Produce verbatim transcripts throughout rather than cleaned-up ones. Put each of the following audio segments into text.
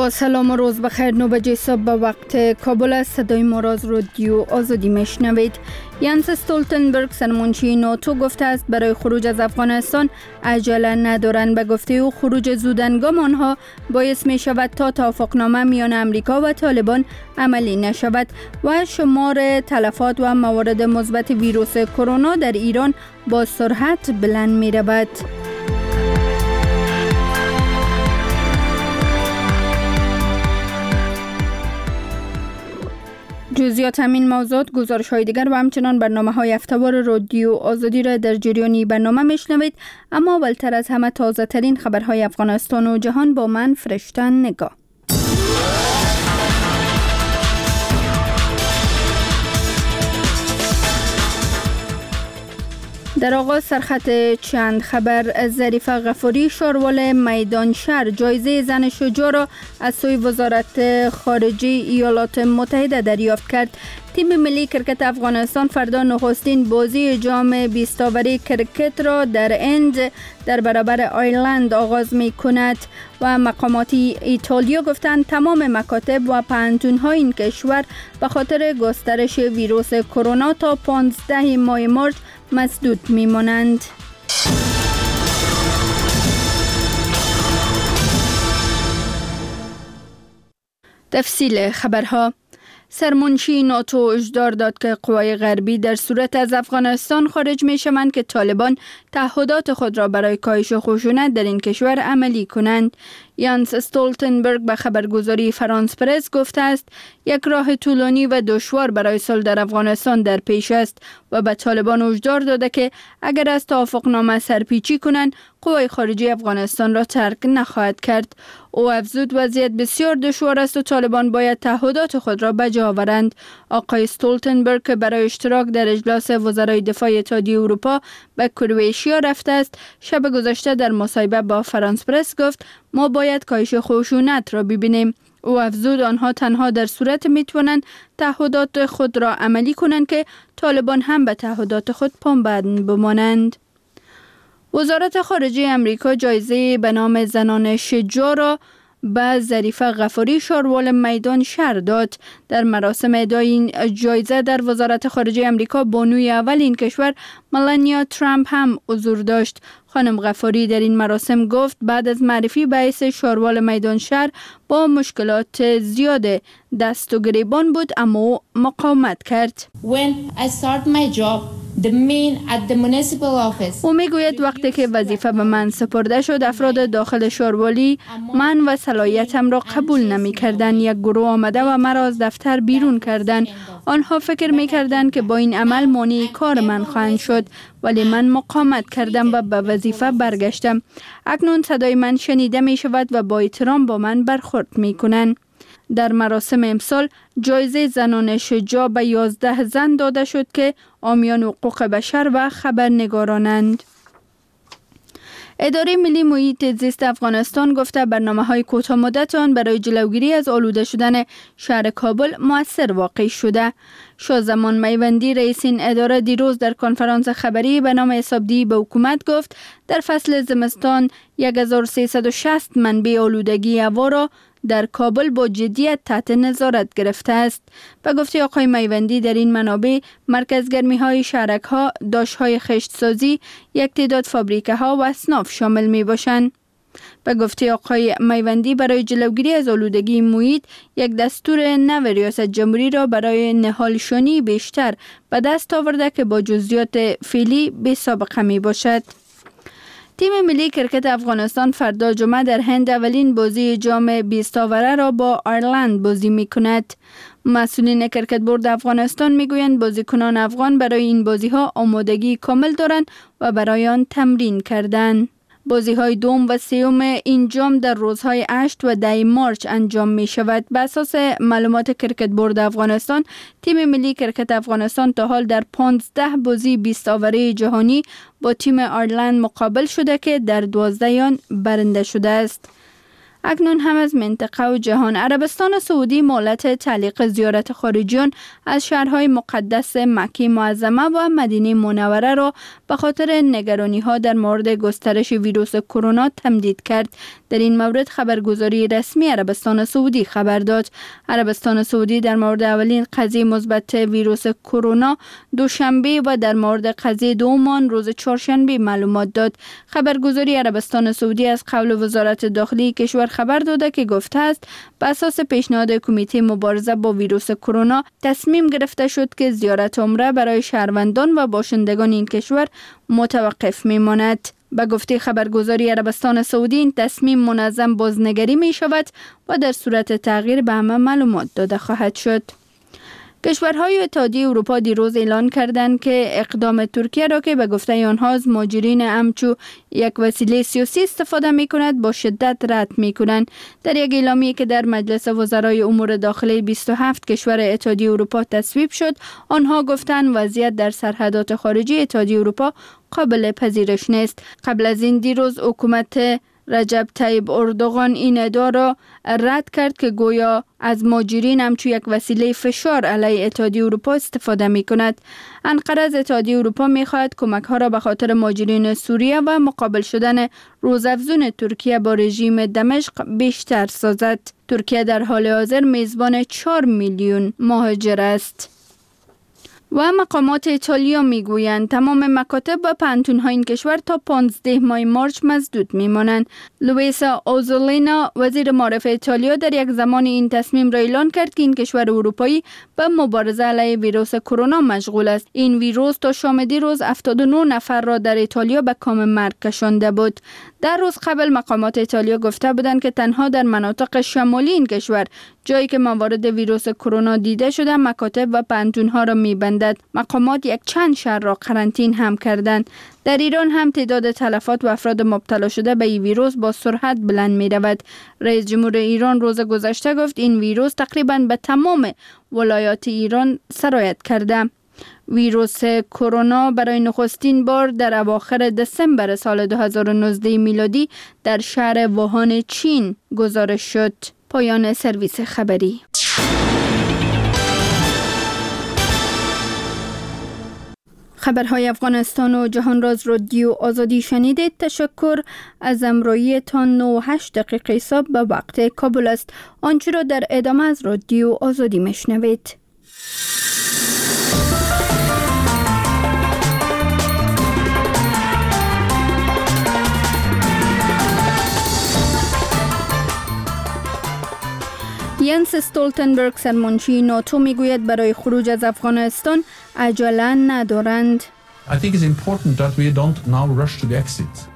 با سلام و روز بخیر. نو بجه صبح به وقت کابل است. صدای ما را از رادیو آزادی میشنوید. ینس استولتنبرگ سرمنشی ناتو گفته است برای خروج از افغانستان عجله ندارند. به گفته او خروج زودهنگام آنها باعث می شود تا توافقنامه میان امریکا و طالبان عملی نشود و شمار تلفات و موارد مثبت ویروس کرونا در ایران با سرعت بلند می رود. جزئیات همین موضوعات، گزارش های دیگر و همچنان برنامه های هفته‌وار رادیو آزادی را در جریانی برنامه میشنوید. اما اولتر از همه تازه ترین خبرهای افغانستان و جهان با من فرشته نگاه. در آغاز سرخط چند خبر. ظریفه غفاری شاروال میدان شهر جایزه زن شجاع را از سوی وزارت خارجه ایالات متحده دریافت کرد. تیم ملی کرکت افغانستان فردا نخستین بازی جام بیست اوری کرکت را در اند در برابر آیرلند آغاز می کند و مقامات ایتالیا گفتند تمام مکاتب و پانتون‌های این کشور به خاطر گسترش ویروس کرونا تا پانزده ماه مارس مسدود می مانند. تفصیل خبرها. سرمنشی ناتو هشدار داد که قوای غربی در صورت از افغانستان خارج می شوند که طالبان تعهدات خود را برای کاهش خشونت در این کشور عملی کنند. ینس استولتنبرگ به خبرگزاری فرانس پرس گفته است یک راه طولانی و دشوار برای صلح در افغانستان در پیش است و به طالبان هشدار داده که اگر از توافقنامه سرپیچی کنند قوای خارجی افغانستان را ترک نخواهد کرد. او افزود وضعیت بسیار دشوار است و طالبان باید تعهدات خود را به جا آورند. آقای استولتنبرگ که برای اشتراک در اجلاس وزرای دفاع اتحادیه اروپا به کرواتیا رفته است، شب گذشته در مصاحبه با فرانس پرس گفت ما باید کاهش خشونت را ببینیم. او افزود آنها تنها در صورت میتوانند تعهدات خود را عملی کنند که طالبان هم به تعهدات خود پابند بمانند. وزارت خارجه امریکا جایزه به نام زنان شجاع را به ظریفه غفاری شاروال میدان شهر داد. در مراسم ادای این جایزه در وزارت خارجه امریکا بانوی اول این کشور ملانیا ترامپ هم حضور داشت. خانم غفاری در این مراسم گفت بعد از معرفی به حیث شاروال میدان شهر با مشکلات زیاد دست و گریبان بود اما مقاومت کرد. When I start my job The main at the municipal office. او میگوید وقتی که وظیفه به من سپرده شد افراد داخل شاروالی من و صلاحیتم را قبول نمی کردن. یک گروه آمده و مرا از دفتر بیرون کردن. آنها فکر می کردن که با این عمل مانع کار من خواهند شد ولی من مقاومت کردم و به وظیفه برگشتم. اکنون صدای من شنیده می شود و با احترام با من برخورد می کنند. در مراسم امسال جایزه زنان شجاع به یازده زن داده شد که حامیان حقوق بشر و خبرنگارانند. اداره ملی محیط زیست افغانستان گفته برنامه‌های کوتاه مدت آن برای جلوگیری از آلوده شدن شهر کابل مؤثر واقع شده. شازمان میوندی رئیس این اداره دیروز در کنفرانس خبری به نام حسابدهی به حکومت گفت در فصل زمستان هزار و سیصد و شصت منبع آلودگی هوا را در کابل با جدیت تحت نظارت گرفته است. به گفته آقای میوندی در این منابع مرکزگرمی های شهرک ها، داش های خشت سازی، یک تعداد فابریکه ها و اصناف شامل می باشند. به گفته آقای میوندی برای جلوگیری از آلودگی محیط یک دستور نو ریاست جمهوری را برای نهالشانی بیشتر به دست آورده که با جزئیات فعلی بی سابقه می باشد. تیم ملی کرکت افغانستان فردا جمعه در هند اولین بازی جام بیست اوره را با آیرلند بازی می کند. مسئولین کرکت بورد افغانستان می گویند بازیکنان افغان برای این بازی ها آمادگی کامل دارند و برای آن تمرین کردند. بازی های دوم و سوم این جام در روزهای هشت و ده مارس انجام می شود. به اساس معلومات کرکت بورد افغانستان، تیم ملی کرکت افغانستان تا حال در پانزده بازی بیست اوره جهانی با تیم آیرلند مقابل شده که در دوازده آن برنده شده است. اکنون هم از منطقه و جهان. عربستان سعودی مهلت تعلیق زیارت خارجیان از شهرهای مقدس مکه معظمه و مدینه منوره را به خاطر نگرانی‌ها در مورد گسترش ویروس کرونا تمدید کرد. در این مورد خبرگزاری رسمی عربستان سعودی خبر داد. عربستان سعودی در مورد اولین قضیه مثبت ویروس کرونا دوشنبه و در مورد قضیه دوم روز چهارشنبه معلومات داد. خبرگزاری عربستان سعودی از قول وزارت داخلی کشور خبر داده که گفته است بر اساس پیشنهاد کمیته مبارزه با ویروس کرونا تصمیم گرفته شد که زیارت عمره برای شهروندان و باشندگان این کشور متوقف میماند. به گفته خبرگزاری عربستان سعودی این تصمیم منظم بازنگری می شود و در صورت تغییر به همه معلومات داده خواهد شد. کشورهای اتحادیه اروپا دیروز اعلان کردند که اقدام ترکیه را که به گفته آنها از مهاجرین همچو یک وسیله سیاسی استفاده می کند با شدت رد می کنند. در یک اعلامیه که در مجلس وزرای امور داخلی بیست و هفت کشور اتحادیه اروپا تصویب شد، آنها گفتند وضعیت در سرحدات خارجی اتحادیه اروپا قابل پذیرش نیست. قبل از این دیروز حکومت رجب طیب اردوغان این ادعا را رد کرد که گویا از مهاجرین همچون یک وسیله فشار علیه اتحادیه اروپا استفاده می کند. انقره از اتحادیه اروپا می خواهد کمک ها را به خاطر مهاجرین سوریه و مقابل شدن روزافزون ترکیه با رژیم دمشق بیشتر سازد. ترکیه در حال حاضر میزبان چهار میلیون مهاجر است. و مقامات ایتالیا میگویند تمام مکاتب و پانتون‌های این کشور تا پانزده ماه مارچ مسدود میمانند. لوئیسا اوزولینا وزیر معارف ایتالیا در یک زمان این تصمیم را اعلان کرد که این کشور اروپایی به مبارزه علیه ویروس کرونا مشغول است. این ویروس تا شام دیروز هفتاد و نه نفر را در ایتالیا به کام مرگ کشانده بود. در روز قبل مقامات ایتالیا گفته بودند که تنها در مناطق شمالی این کشور جایی که موارد ویروس کرونا دیده شده مکاتب و پانتون‌ها را می‌بندد. مقامات یک چند شهر را قرنطین هم کردند. در ایران هم تعداد تلفات و افراد مبتلا شده به این ویروس با سرعت بلند می رود. رئیس جمهور ایران روز گذشته گفت این ویروس تقریباً به تمام ولایات ایران سرایت کرده. ویروس کرونا برای نخستین بار در اواخر دسامبر سال دو هزار و نوزده میلادی در شهر ووهان چین گزارش شد. پایان سرویس خبری. خبرهای افغانستان و جهان راز رادیو آزادی شنیدید. تشکر از همراهی تا نه و هشت دقیقه حساب به وقت کابل است. آنچه را در ادامه از رادیو آزادی میشنوید. ینس استولتنبرگ سرمنشی ناتو میگوید برای خروج از افغانستان عجله ندارند. I think it's important that we don't now rush to the exit.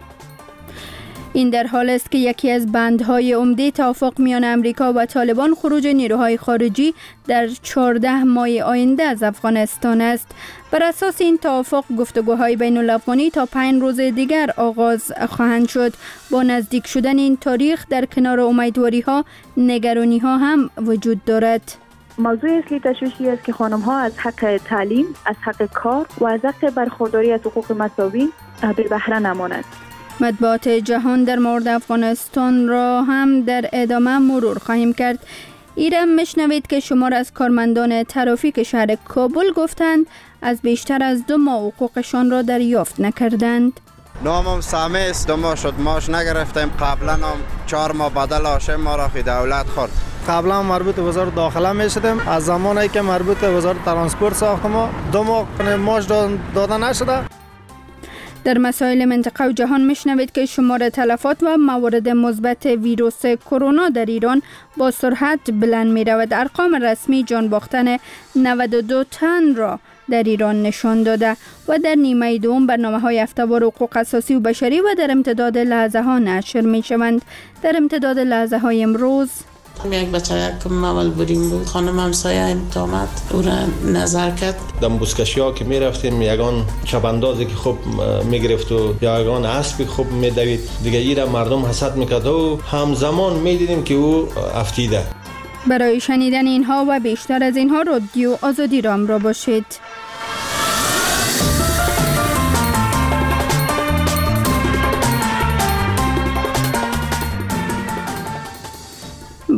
این در حال است که یکی از بندهای عمده توافق میان امریکا و طالبان خروج نیروهای خارجی در چهارده ماه آینده از افغانستان است. بر اساس این توافق گفتگوهای بین الافغانی تا پنج روز دیگر آغاز خواهند شد. با نزدیک شدن این تاریخ در کنار امیدواری ها نگرانی ها هم وجود دارد. موضوع اصلی تشویشی است که خانم ها از حق تعلیم، از حق کار و از حق برخورداری از حقوق مساوی بی بهره نماند. مطبوعات جهان در مورد افغانستان را هم در ادامه مرور خواهیم کرد. ایران میشنوید که شمار از کارمندان ترافیک شهر کابل گفتند از بیشتر از دو ماه حقوقشان را دریافت نکردند. نامم سامی است، دو ماه شد ماش نگرفتیم. قبلا هم چهار ماه بدل آشه ما را خی دولت خورد. قبلا مربوط به وزارت داخله میشدیم، از زمانی که مربوط به وزارت ترانسپورت ساختم ما دو ماه ماش داده نشده. در مسائل منطقه و جهان میشنوید که شمار تلفات و موارد مثبت ویروس کرونا در ایران با سرعت بلند می رود. ارقام رسمی جان باختن نود و دو تن را در ایران نشان داده و در نیمه دوم برنامه های هفته‌وار حقوق اساسی و بشری و در امتداد لحظه ها نشر می شوند. در امتداد لحظه های امروز یک بچه که اول بودیم بود، خانم همسایه امتامت او را نظر کرد. دم بوسکشی ها که می رفتیم یگان چپندازی که خوب می گرفت و یگان اسبی خوب می دوید دیگه، ای را مردم حسد میکرد و همزمان می دیدیم که او افتیده. برای شنیدن اینها و بیشتر از اینها رادیو آزادی را همراه باشید.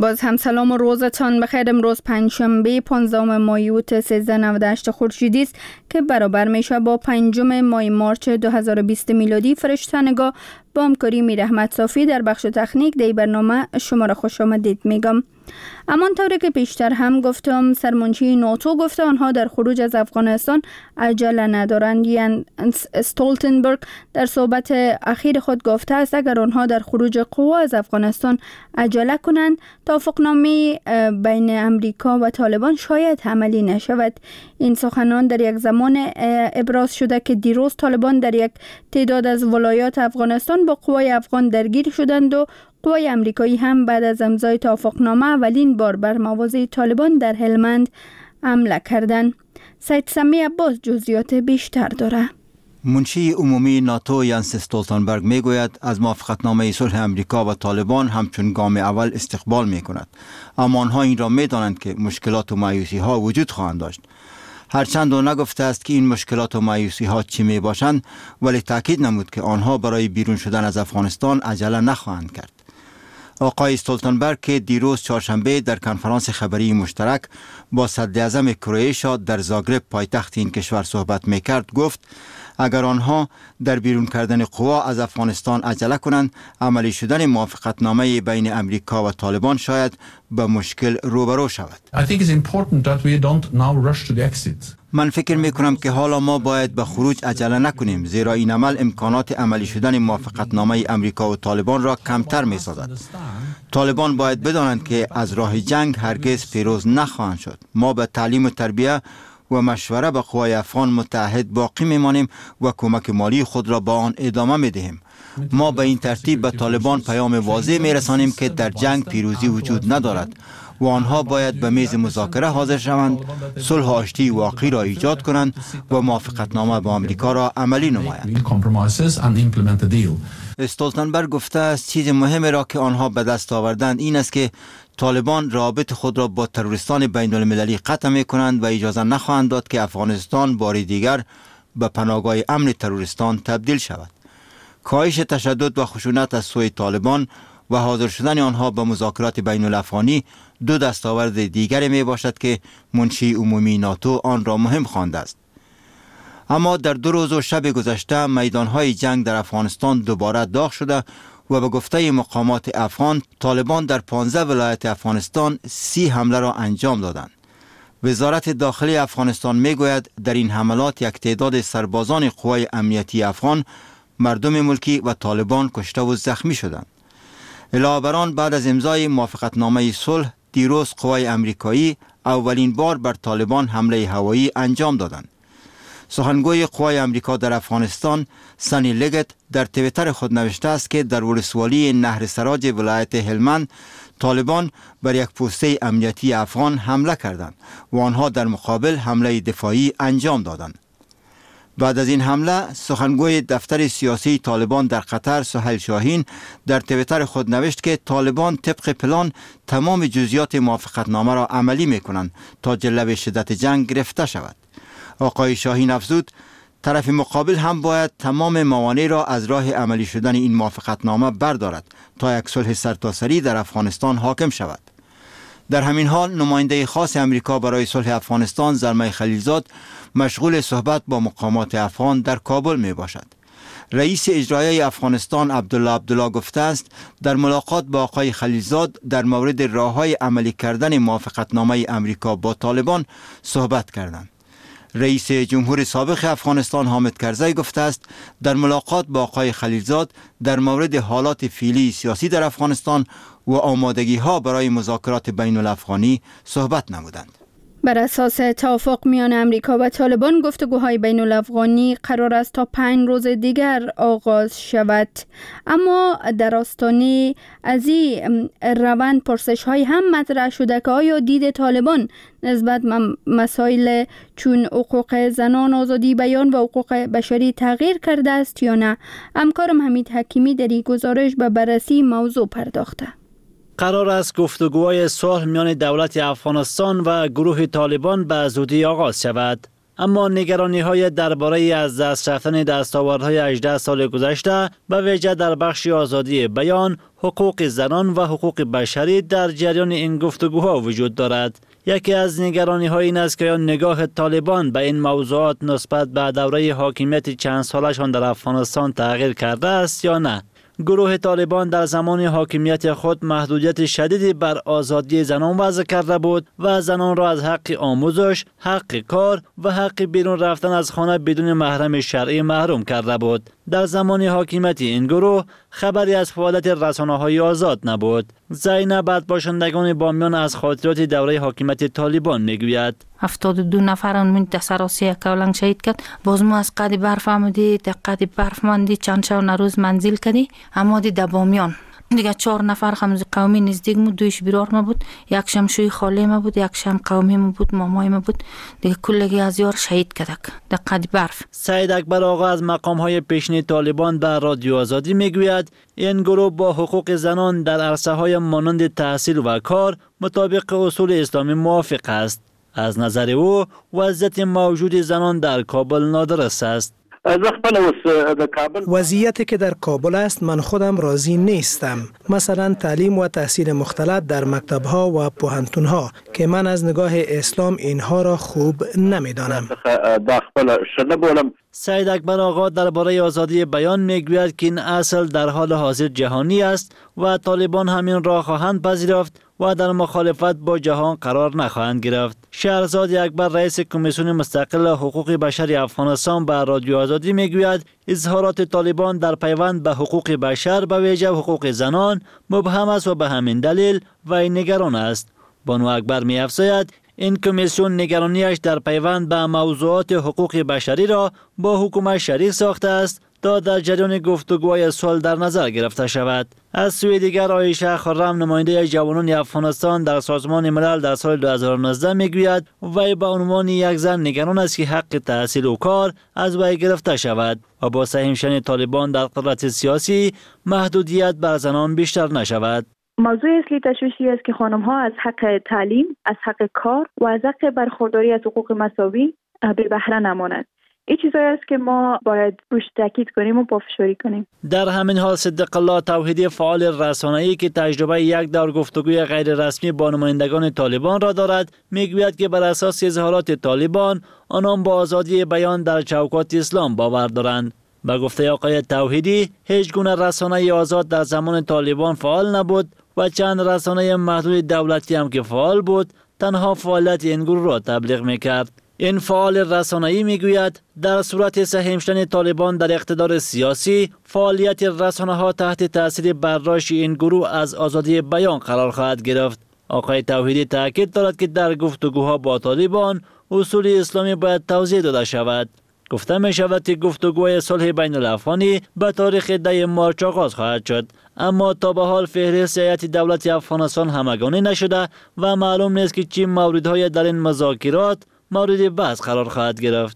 باز هم سلام و روزتان بخیر. امروز پنجشنبه پانزدهم مای اوت سیزده و نود و هشت خورشیدی است که برابر میشه با پنجم مای مارچ دو هزار و بیست میلادی. فرشتنگاه با همکاری میر احمد صافی در بخش تکنیک دی برنامه شما را خوش آمدید میگم. امان طوری که پیشتر هم گفتم، سرمنشی ناتو گفته آنها در خروج از افغانستان عجله ندارند. یان استولتنبرگ در صحبت اخیر خود گفته است اگر آنها در خروج قوا از افغانستان عجله کنند، توافقنامه بین امریکا و طالبان شاید عملی نشود. این سخنان در یک زمان ابراز شده که دیروز طالبان در یک تعداد از ولایات افغانستان با قوای افغان درگیر شدند و قوای امریکایی هم بعد از امضای توافقنامه اولین بار بر مواضع طالبان در هلمند حمله کردند. سید سمی عباس جزئیات بیشتر داره. منشی عمومی ناتو یانس استولتنبرگ میگوید از موافقتنامه صلح امریکا و طالبان همچون گام اول استقبال میکند، اما آنها این را میدانند که مشکلات و مایوسی ها وجود خواهند داشت. هرچند او نگفته است که این مشکلات و مایوسی ها چی می باشند، ولی تاکید نمود که آنها برای بیرون شدن از افغانستان عجله نخواهند کرد. آقای استولتنبرگ که دیروز چهارشنبه در کنفرانس خبری مشترک با صدراعظم کرواتیا در زاگرب پایتخت این کشور صحبت میکرد گفت اگر آنها در بیرون کردن قوا از افغانستان عجله کنند، عملی شدن موافقتنامه بین امریکا و طالبان شاید به مشکل روبرو شود. I think it's important that we don't now rush to the exit. من فکر می کنم که حالا ما باید به خروج عجله نکنیم، زیرا این عمل امکانات عملی شدن موافقتنامه امریکا و طالبان را کمتر می سازد. طالبان باید بدانند که از راه جنگ هرگز پیروز نخواهند شد. ما به تعلیم و تربیت و مشوره به قوای افغان متحد باقی میمانیم و کمک مالی خود را با آن ادامه می دهیم. ما به این ترتیب به طالبان پیام واضح می رسانیم که در جنگ پیروزی وجود ندارد و آنها باید به میز مذاکره حاضر شوند، صلح و آشتی واقعی را ایجاد کنند و موافقتنامه با امریکا را عملی نمایند. استولتنبرگ گفته است چیز مهمی را که آنها به دست آوردند این است که طالبان رابط خود را با تروریستان بین المللی قطع می کنند و اجازه نخواهند داد که افغانستان بار دیگر به پناهگاه امن تروریستان تبدیل شود. کاهش تشدد و خشونت از سوی طالبان و حاضر شدن آنها به مذاکرات بین الافغانی دو دستاورد دیگری می باشد که منشی عمومی ناتو آن را مهم خوانده است. اما در دو روز و شب گذشته میدانهای جنگ در افغانستان دوباره داغ شده و به گفته مقامات افغان طالبان در پانزده ولایت افغانستان سی حمله را انجام دادند. وزارت داخلی افغانستان می گوید در این حملات یک تعداد سربازان قوای امنیتی افغان، مردم ملکی و طالبان کشته و زخمی شدند. علاوه بر آن بعد از امضای موافقتنامه صلح دیروز قوای امریکایی اولین بار بر طالبان حمله هوایی انجام دادند. سخنگوی قوای امریکا در افغانستان سنی لگت در توییتر خود نوشته است که در ولسوالی نهر سراج ولایت هلمند طالبان بر یک پوسته امنیتی افغان حمله کردند و آنها در مقابل حمله دفاعی انجام دادند. بعد از این حمله سخنگوی دفتر سیاسی طالبان در قطر سهیل شاهین در توییتر خود نوشت که طالبان طبق پلان تمام جزئیات موافقتنامه را عملی می‌کنند تا جلوه شدت جنگ گرفته شود. آقای شاهین افزود طرف مقابل هم باید تمام موانع را از راه عملی شدن این موافقتنامه بردارد تا یک صلح سرتاسری در افغانستان حاکم شود. در همین حال نماینده خاص امریکا برای صلح افغانستان زلمه خلیلزاد مشغول صحبت با مقامات افغان در کابل می باشد. رئیس اجرایی افغانستان عبدالله عبدالله گفته است در ملاقات با آقای خلیلزاد در مورد راه‌های عملی کردن موافقتنامه امریکا با طالبان صحبت کردند. رئیس جمهور سابق افغانستان حامد کرزی گفته است در ملاقات با آقای خلیلزاد در مورد حالات فعلی سیاسی در افغانستان و آمادگی ها برای مذاکرات بین الافغانی صحبت نمودند. بر اساس توافق میان امریکا و طالبان گفتگوهای بین الافغانی قرار است تا پنج روز دیگر آغاز شود، اما در آستانه از این روند پرسش های هم مطرح شده که آیا دید طالبان نسبت مسائل چون حقوق زنان، آزادی بیان و حقوق بشری تغییر کرده است یا نه. همکارم حمید حکیمی در این گزارش به بررسی موضوع پرداخته. قرار است گفتگوهای صلح میان دولت افغانستان و گروه طالبان به زودی آغاز شود. اما نگرانی‌های درباره از دست رفتن دستاوردهای هجده سال گذشته به ویژه در بخش آزادی بیان، حقوق زنان و حقوق بشری در جریان این گفتگوها وجود دارد. یکی از نگرانی‌های این است که آیا نگاه طالبان به این موضوعات نسبت به دوره حاکمیت چند سالشان در افغانستان تغییر کرده است یا نه. گروه طالبان در زمان حاکمیت خود محدودیت شدیدی بر آزادی زنان وضع کرده بود و زنان را از حق آموزش، حق کار و حق بیرون رفتن از خانه بدون محرم شرعی محروم کرده بود. در زمان حاکمیت این گروه خبری از فعالیت رسانه‌های آزاد نبود. زینب باشندگان بامیان از خاطرات دوره حاکمیت طالبان میگوید: هفتاد و دو نفر اون دسراسی کولنگ شهید کرد. باز ما از قد برف آمدی، در قد برف ماندی، چند شب نروز منزل کردی، اما دی در بامیان دیگه چهار نفر خمز قومی نزدیک مو، دویش بیرار ما بود، یکشم شوی خاله ما بود، یکشم قومی ما بود، مامای ما بود، دیگه کلگی از یار شهید کردک در قد برف. سید اکبر آقا از مقام‌های پیشین طالبان به رادیو آزادی میگوید این گروه با حقوق زنان در عرصه‌های مانند تحصیل و کار مطابق اصول اسلامی موافق است. از نظر او وضعیت موجود زنان در کابل نادرست است. وضعیتی که در کابل است من خودم راضی نیستم. مثلا تعلیم و تحصیل مختلط در مکتب‌ها و پوهنتون‌ها که من از نگاه اسلام اینها را خوب نمی‌دانم. سید اکبر آقا درباره آزادی بیان میگوید که این اصل در حال حاضر جهانی است و طالبان همین را خواهند پذیرفت و در مخالفت با جهان قرار نخواهند گرفت. شهرزاد اکبر رئیس کمیسیون مستقل حقوق بشر افغانستان به رادیو آزادی میگوید اظهارات طالبان در پیوند به حقوق بشر به ویژه حقوق زنان مبهم است و به همین دلیل وی نگران است. بانو اکبر می‌افزاید این کمیسیون نگرانیش در پیوند به موضوعات حقوق بشری را با حکومت شریک ساخته است تا در جریان گفتگوهای صلح در نظر گرفته شود. از سوی دیگر عایشه خرم نماینده جوانان افغانستان در سازمان ملل در سال دو هزار و نوزده میگوید وی به عنوان یک زن نگران است که حق تحصیل و کار از وی گرفته شود و با سهم شدن طالبان در قدرت سیاسی محدودیت بر زنان بیشتر نشود. موضوع اصلی تشویشی است که خانم ها از حق تعلیم، از حق کار و از حق برخورداری از حقوق مساوی به بهره نماند. این چیزایی است که ما باید روش تاکید کنیم و پافشاری کنیم. در همین حال صدق الله توحیدی فعال رسانه‌ای که تجربه یک دور گفتگوی غیر رسمی با نمایندگان طالبان را دارد میگوید که بر اساس اظهارات طالبان آنان با آزادی بیان در چوکات اسلام باور دارند. به گفته آقای توحیدی هیچ گونه رسانه آزاد در زمان طالبان فعال نبود و چند رسانه محدود دولتی هم که فعال بود تنها فعالیت این گروه را تبلیغ میکرد. این فعال رسانه‌ای میگوید در صورت سهم شدن طالبان در اقتدار سیاسی فعالیت رسانه‌ها تحت تاثیر برداشت این گروه از آزادی بیان قرار خواهد گرفت. آقای توحیدی تاکید دارد که در گفتگوها با طالبان اصول اسلامی باید توضیح داده شود. گفته می شود که گفتگوهای صلح بین الافغانی به تاریخ ده مارچ آغاز خواهد شد، اما تا به حال فهرست هیئت دولت افغانستان همگانی نشده و معلوم نیست که چه موردهای در این مذاکرات مورد بحث قرار خواهد گرفت.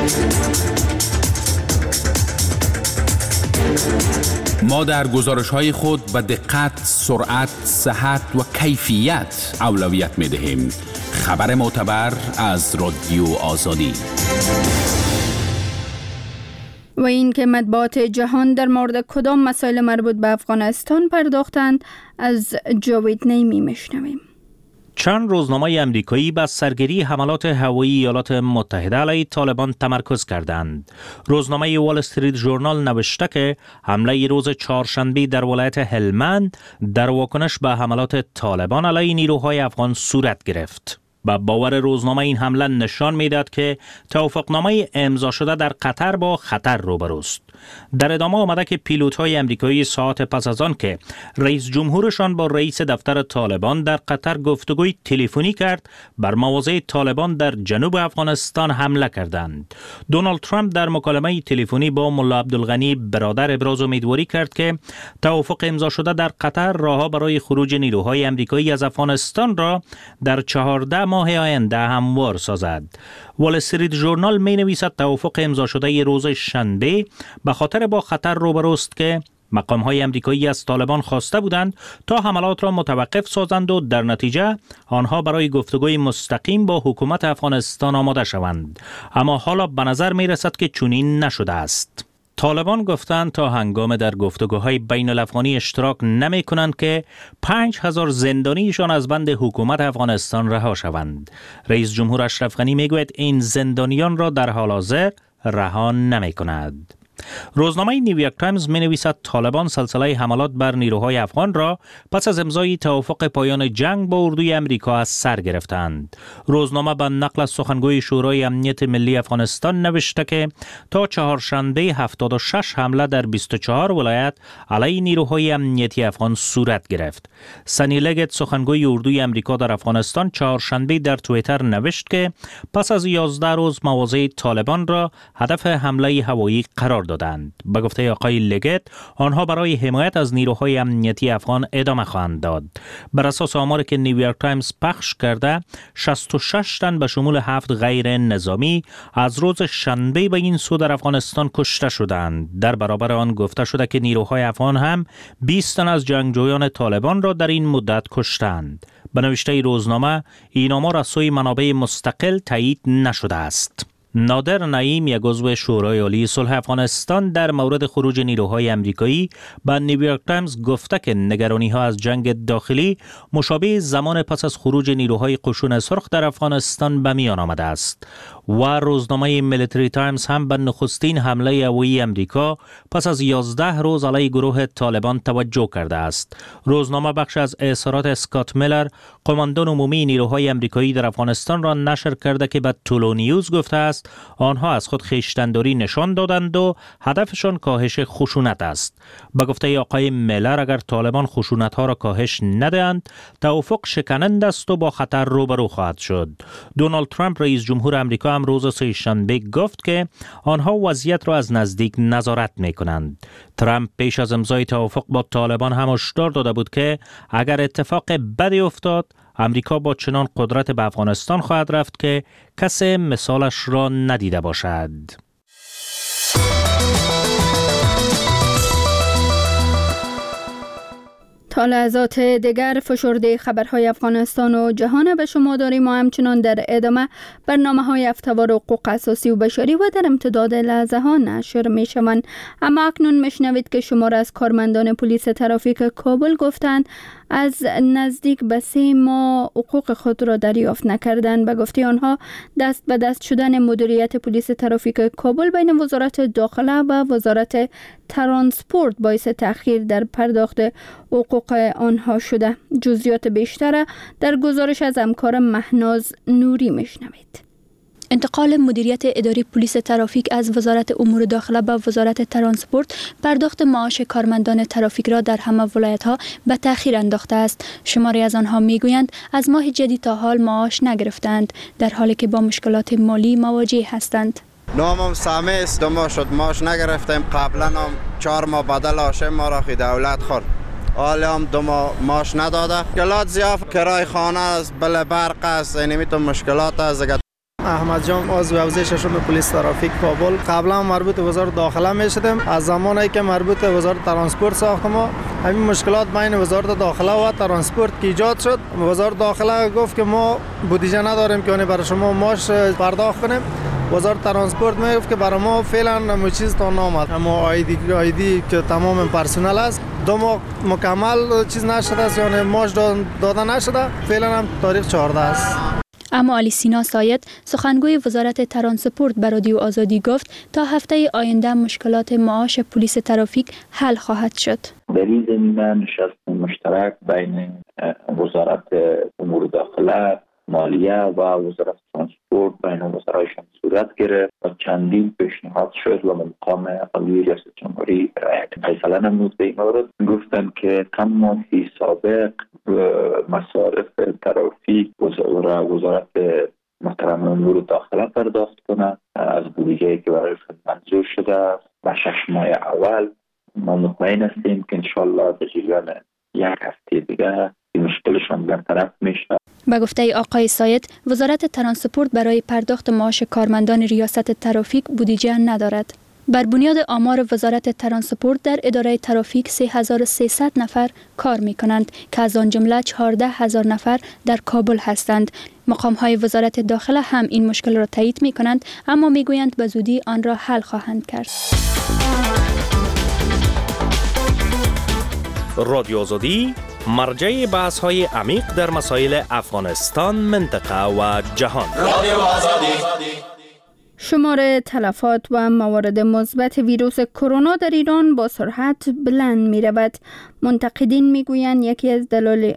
ما در گزارش‌های خود به دقت، سرعت، صحت و کیفیت اولویت می‌دهیم. خبر معتبر از رادیو آزادی. و این که مطبوعات جهان در مورد کدام مسائل مربوط به افغانستان پرداختند از جاوید نیمی میشنویم. چند روزنامه امریکایی به سرگیری حملات هوایی ایالات متحده علیه طالبان تمرکز کردند. روزنامه وال استریت ژورنال نوشته که حمله روز چهارشنبه در ولایت هلمند در واکنش به حملات طالبان علیه نیروهای افغان صورت گرفت. با باور روزنامه این حمله نشان میداد که توافقنامه امضا شده در قطر با خطر روبروست. در ادامه آمده که پیلوت‌های امریکایی ساعت پس از آن که رئیس جمهورشان با رئیس دفتر طالبان در قطر گفتگوی تلفنی کرد بر مواضع طالبان در جنوب افغانستان حمله کردند. دونالد ترامپ در مکالمه تلفنی با ملا عبدالغنی برادر ابراز امیدواری کرد که توافق امضا شده در قطر راهها برای خروج نیروهای امریکایی از افغانستان را در چهارده ماه آینده هموار سازد. وال استریت ژورنال می نویسد توافق امضا شده روز شنبه به خاطر با خطر روبروست که مقام‌های امریکایی از طالبان خواسته بودند تا حملات را متوقف سازند و در نتیجه آنها برای گفتگوی مستقیم با حکومت افغانستان آماده شوند. اما حالا به نظر می رسد که چنین نشده است. طالبان گفتند تا هنگام در گفتگوهای بین الافغانی اشتراک نمی کنند که پنج هزار زندانیشان از بند حکومت افغانستان رها شوند. رئیس جمهور اشرف غنی می گوید این زندانیان را در حال حاضر رها نمی کند. روزنامه نیویورک تایمز می نویسد طالبان سلسله حملات بر نیروهای افغان را پس از امضای توافق پایان جنگ با اردوی امریکا از سر گرفتند. روزنامه به نقل از سخنگوی شورای امنیت ملی افغانستان نوشته که تا چهارشنبه هفتاد و شش حمله در بیست و چهار ولایت علیه نیروهای امنیتی افغان صورت گرفت. سنی لگت سخنگوی اردوی امریکا در افغانستان چهارشنبه در توییتر نوشت که پس از یازده روز مواضع طالبان را هدف حمله هوایی قرار دادند. به گفته آقای لگت آنها برای حمایت از نیروهای امنیتی افغان ادامه خواهند داد. بر اساس آماری که نیویورک تایمز پخش کرده شصت و شش تن به شمول هفت غیر نظامی از روز شنبه به این سو در افغانستان کشته شدند. در برابر آن گفته شده که نیروهای افغان هم بیست تن از جنگجویان طالبان را در این مدت کشتند. به نوشته روزنامه این آمار از سوی منابع مستقل تایید نشده است. نادر نعیم یک عضو شورای عالی صلح افغانستان در مورد خروج نیروهای امریکایی به نیویورک تایمز گفته که نگرانی‌ها از جنگ داخلی مشابه زمان پس از خروج نیروهای قشون سرخ در افغانستان به میان آمده است و روزنامه میلیتری تایمز هم به نخستین حمله هوایی امریکا پس از یازده روز علیه گروه طالبان توجه کرده است. روزنامه بخش از اظهارات اسکات میلر قماندان عمومی نیروهای امریکایی در افغانستان را نشر کرده که به تولو نیوز گفته است آنها از خود خویشتن‌داری نشان دادند و هدفشان کاهش خشونت است. به گفته آقای میلر اگر طالبان خشونت‌ها را کاهش ندهند توافق شکنند است و با خطر روبرو خواهد شد. دونالد ترامپ رئیس جمهور آمریکا هم روز سه‌شنبه گفت که آنها وضعیت را از نزدیک نظارت می‌کنند. ترامپ پیش از امضای توافق با طالبان هم هشدار داده بود که اگر اتفاق بدی افتاد امریکا با چنان قدرت به افغانستان خواهد رفت که کسی مثالش را ندیده باشد. تا لحظات دیگر فشرده خبرهای افغانستان و جهان به شما داریم. ما همچنان در ادامه برنامه های هفته‌وار حقوق اساسی و بشری و در امتداد لحظه ها نشر می شوند. اما اکنون میشنوید که شمار از کارمندان پلیس ترافیک کابل گفتند از نزدیک به سه ماه حقوق خود را دریافت نکردند. به گفته آنها دست به دست شدن مدیریت پلیس ترافیک کابل بین وزارت داخله و وزارت ترانسپورت باعث تأخیر در پرداخت حقوق آنها شده. جزئیات بیشتر در گزارش از همکار مهناز نوری میشنوید. انتقال مدیریت اداری پلیس ترافیک از وزارت امور داخله به وزارت ترانسپورت پرداخت معاش کارمندان ترافیک را در همه ولایت‌ها به تأخیر انداخته است. شماری از آنها میگویند از ماه جدید تا حال معاش نگرفتند در حالی که با مشکلات مالی مواجه هستند. نامم سامی است، دو ماه شد معاش نگرفتیم. قبلا هم چهار ماه بدل آشه ما را خی دولت خورد. حالا هم دو ماه معاش نداده. مشکلات زیاد، کرای خانه است، بل برق است، اینمی تو مشکلات است. احمد جان عضو حوزه ششم پلیس ترافیک کابل. قبلا مربوط به وزارت داخله میشدم. از زمانی که مربوط به وزارت ترانسپورت ساختم همین مشکلات بین وزارت داخله و ترانسپورت که ایجاد شد. وزارت داخله گفت که ما بودجه نداریم که اون برای شما معاش پرداخت کنیم. وزارت ترانسپورت میگفت که برای ما فعلا همه چیز تا نامد، اما آیدی آیدی که تمام پرسنل است دو ماه مکمل چیز نشده است، یعنی معاش داده نشده. فعلا هم تاریخ چهارده است. اما علی سینا ساید سخنگوی وزارت ترانسپورت به رادیو آزادی گفت تا هفته آینده مشکلات معاش پلیس ترافیک حل خواهد شد. در این زمینه نشست مشترک بین وزارت امور داخله، مالیه و وزارت ترانسپورت بین وزرایشان صورت گرفت و چندین پیشنهاد شد و مقام اقلیت ریاست جمهوری فیصله نمود به این مورد. گفتند که تمام فی سابق مصارف ترافیک وزارت محترم امور داخله پرداخت کنند از بودجه‌ای که برای منظور شده و شش ماه اول. ما مطمئن هستیم که انشالله در جریان یک هفته دیگه مشکلشان برطرف میشه. به گفته آقای ساید وزارت ترانسپورت برای پرداخت معاش کارمندان ریاست ترافیک بودجه ندارد. بر بنیاد آمار وزارت ترانسپورت در اداره ترافیک سه هزار و سیصد نفر کار می کنند که از آن جمله چهارده هزار نفر در کابل هستند. مقام های وزارت داخله هم این مشکل را تایید می کنند، اما می گویند به زودی آن را حل خواهند کرد. رادیو آزادی مرجع بحث های عمیق در مسائل افغانستان، منطقه و جهان. رادیو آزادی. شمار تلفات و موارد مثبت ویروس کرونا در ایران با سرعت بلند می رود. منتقدین می گویند یکی از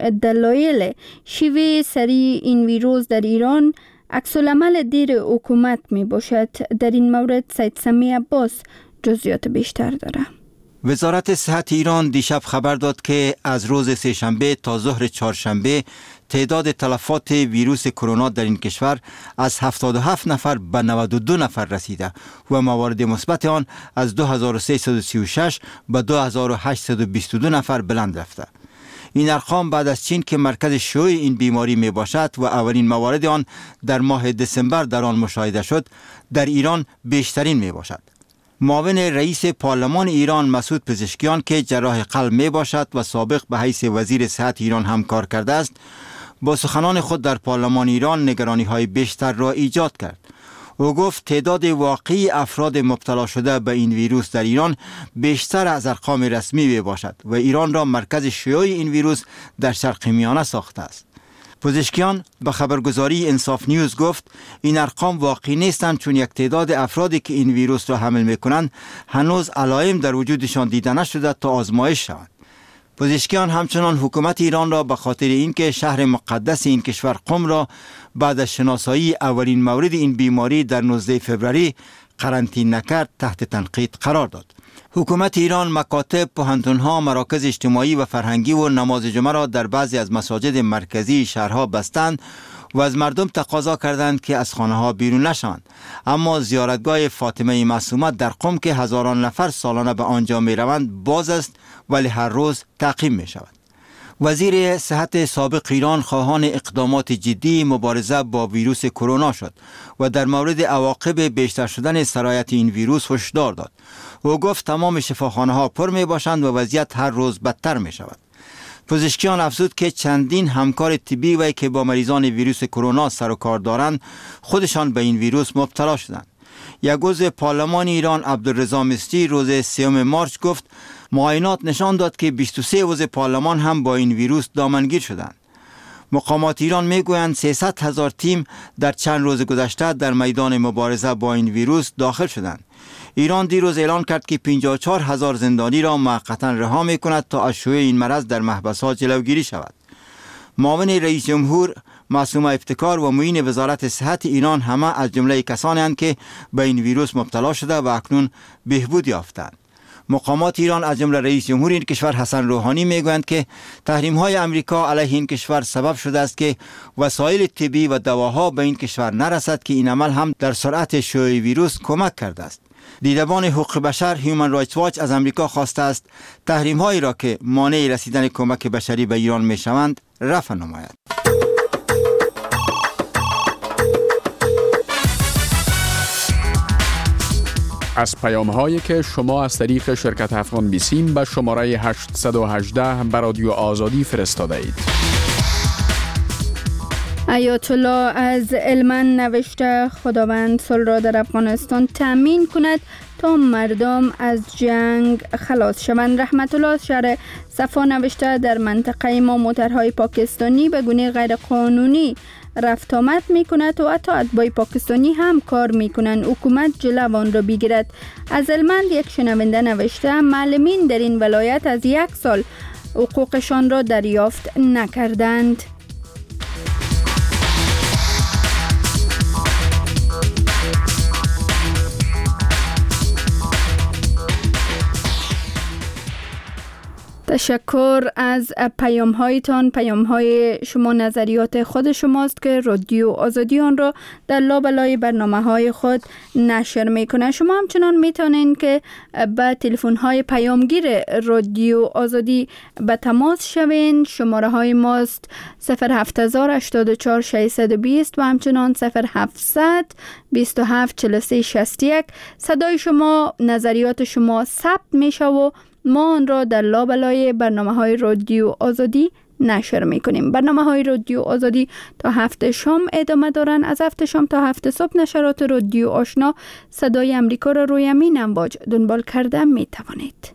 دلایل شیوه سریع این ویروس در ایران عکس‌العمل دیر حکومت می باشد. در این مورد سید سمی عباس جزئیات بیشتر داره. وزارت صحت ایران دیشب خبر داد که از روز سه‌شنبه تا ظهر چهارشنبه تعداد تلفات ویروس کرونا در این کشور از هفتاد و هفت نفر به نود و دو نفر رسیده و موارد مثبت آن از دو هزار و سیصد و سی و شش به دو هزار و هشتصد و بیست و دو نفر بلند رفته. این ارقام بعد از چین که مرکز شیوع این بیماری می باشد و اولین موارد آن در ماه دسامبر در آن مشاهده شد، در ایران بیشترین می باشد. معاون رئیس پارلمان ایران مسعود پزشکیان که جراح قلب می باشد و سابق به حیث وزیر صحت ایران هم کار کرده است، با سخنان خود در پارلمان ایران نگرانی های بیشتر را ایجاد کرد. او گفت تعداد واقعی افراد مبتلا شده به این ویروس در ایران بیشتر از ارقام رسمی می باشد و ایران را مرکز شیوع این ویروس در شرق میانه ساخته است. پزشکیان به خبرگزاری انصاف نیوز گفت این ارقام واقعی نیستند، چون یک تعداد افرادی که این ویروس را حمل میکنند هنوز علائم در وجودشان دیده نشده تا آزمایش شوند. پزشکیان همچنان حکومت ایران را به خاطر اینکه شهر مقدس این کشور قم را بعد از شناسایی اولین مورد این بیماری در نوزده فوریه قرنطینه نکرد تحت تنقید قرار داد. حکومت ایران مکاتب، پوهنتون‌ها، مراکز اجتماعی و فرهنگی و نماز جمعه را در بعضی از مساجد مرکزی شهرها بستند و از مردم تقاضا کردند که از خانه‌ها بیرون نشوند. اما زیارتگاه فاطمه معصومه در قم که هزاران نفر سالانه به آنجا می‌روند باز است، ولی هر روز تعقیب می‌شود. وزیر صحت سابق ایران خواهان اقدامات جدی مبارزه با ویروس کرونا شد و در مورد عواقب بیشتر شدن سرایت این ویروس هشدار داد. او گفت تمام شفاخانه ها پر می باشند و وضعیت هر روز بدتر می شود. پزشکیان افزود که چندین همکار طبی و که با مریضان ویروس کرونا سر و کار دارند خودشان به این ویروس مبتلا شدند. یک عضو پارلمان ایران عبدالرضا مصری روز سوم مارس گفت معاینات نشان داد که بیست و سه عضو پارلمان هم با این ویروس دامنگیر شدند. مقامات ایران میگویند سیصد هزار تیم در چند روز گذشته در میدان مبارزه با این ویروس داخل شدند. ایران دیروز اعلان کرد که پنجاه و چهار هزار زندانی را موقتا رها میکند تا از شیوع این مرض در محبس‌ها جلوگیری شود. معاون رئیس جمهور معصومه ابتکار و معین وزارت صحت ایران همه از جمله کسانی هستند که به این ویروس مبتلا شده و اکنون بهبود یافتند. مقامات ایران از جمله رئیس جمهور این کشور حسن روحانی میگویند که تحریم‌های امریکا علیه این کشور سبب شده است که وسایل طبی و دواها به این کشور نرسد که این عمل هم در سرعت شیوع ویروس کمک کرده است. دیدبان حقوق بشر هیومن رایتس واچ از امریکا خواسته است تحریم‌هایی را که مانع رسیدن کمک بشری به ایران میشوند رفع نماید. از پیام هایی که شما از طریق شرکت افغان بیسیم به شماره هشتصد و هجده به رادیو آزادی فرستاده اید. آیت الله از علمن نوشته خداوند صلح را در افغانستان تامین کند تا مردم از جنگ خلاص شوند. رحمت الله از شهر صفا نوشته در منطقه ما موترهای پاکستانی به گونه غیر قانونی رفت آمد می کند و حتی اتباع پاکستانی هم کار می کنند. حکومت جلو آن را بگیرد. از علمند یک شنونده نوشته معلمین در این ولایت از یک سال حقوقشان را دریافت نکردند. تشکر از پیام هایتان. پیام های شما نظریات خود شماست که رادیو آزادی آن را در لابلای برنامه های خود نشر میکنه. شما همچنان میتونین که با تلفن های پیامگیر رادیو آزادی به تماس شوین. شماره های ماست صفر هفت هزار هشتاد و چهار ششصد و بیست و همچنان صفر هفتصد بیست و هفت چهل و سه شصت و یک. صدای شما، نظریات شما ثبت میشه و ما آن را در لابلای برنامه های رادیو آزادی نشر میکنیم. برنامه های رادیو آزادی تا هفت شام ادامه دارن. از هفت شام تا هفت صبح نشرات رادیو آشنا صدای امریکا را روی امین امواج دنبال کرده می توانید.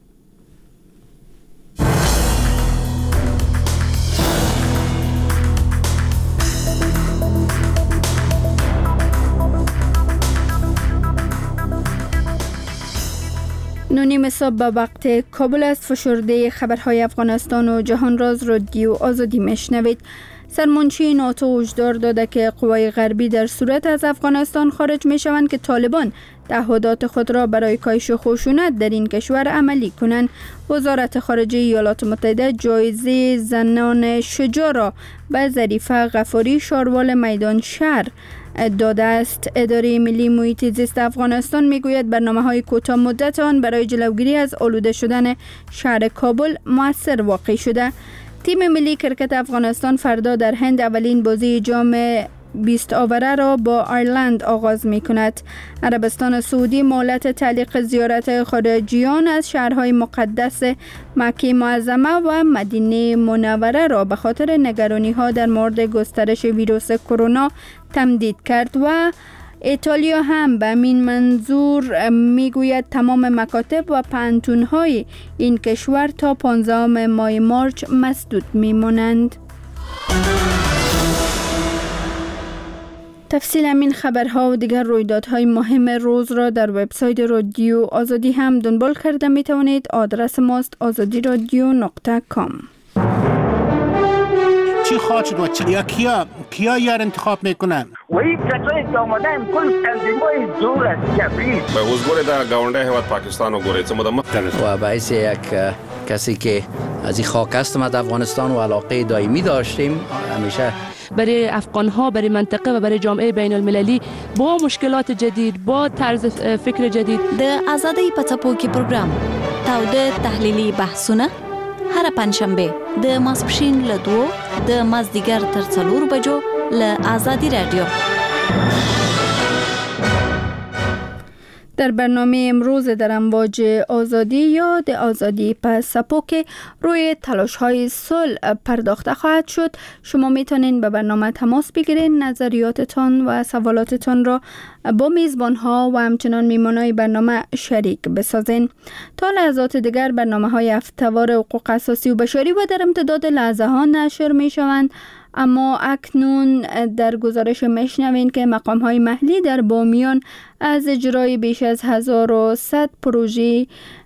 نونیم صبح به وقت کابل است. فشرده خبرهای افغانستان و جهان راز رادیو آزادی میشنوید. سرمنشی ناتو هشدار داده که قوای غربی در صورت از افغانستان خارج می شوند که طالبان تعهدات خود را برای کاهش خشونت در این کشور عملی کنند. وزارت خارجه ایالات متحده جایزه زنان شجاع را به ظریفه غفاری شاروال میدان شهر داده است. اداره ملی محیط زیست افغانستان میگوید برنامه‌های کوتاه مدت آن برای جلوگیری از آلوده شدن شهر کابل مؤثر واقع شده. تیم ملی کرکت افغانستان فردا در هند اولین بازی جام بیست آوره را با آیرلند آغاز می کند. عربستان سعودی مهلت تعلیق زیارت خارجیان از شهرهای مقدس مکه معظمه و مدینه منوره را به خاطر نگرانی ها در مورد گسترش ویروس کرونا تمدید کرد و ایتالیا هم به این منظور میگوید تمام مکاتب و پانتون‌های این کشور تا پانزدهم ماه مارچ مسدود میمانند. تفصیل همین خبرها و دیگر رویدادهای مهم روز را در وبسایت رادیو آزادی هم دنبال کرده می توانید. آدرس ماست آزادی رادیو نقطه کام. چی خواهد شد و چی؟ یا کیا کیا یار انتخاب میکنن؟ و این کسایی که آمدن کل تنظیمای زور است کبریز به حضور در گاونده حواد پاکستان و گوریت سمودم و باعث یک کسی که از این خاک هستم از افغانستان و علاقه دائمی داشتیم همیشه برای افغان‌ها، برای منطقه و برای جامعه بین المللی با مشکلات جدید، با طرز فکر جدید. د آزادی پڅپوکي پروګرام تاوده تحلیلی بحثونه هر پنځشنبه د ماسپښین له دوه د مازدیګر تر څلور بجو له آزادی رادیو. در برنامه امروز در امواج آزادی یا د آزادی پڅپوکي روی تلاش های صلح پرداخته خواهد شد. شما میتونین به برنامه تماس بگیرین، نظریاتتان و سوالاتتان را با میزبان ها و همچنان میمانای برنامه شریک بسازین. تا لحظات دیگر برنامه های هفته‌وار حقوق اساسی و بشری و در امتداد لحظه ها نشر می شوند. اما اکنون در گزارش میشنوین که مقام های محلی در بامیان از اجرای بیش از هزار و صد پروژه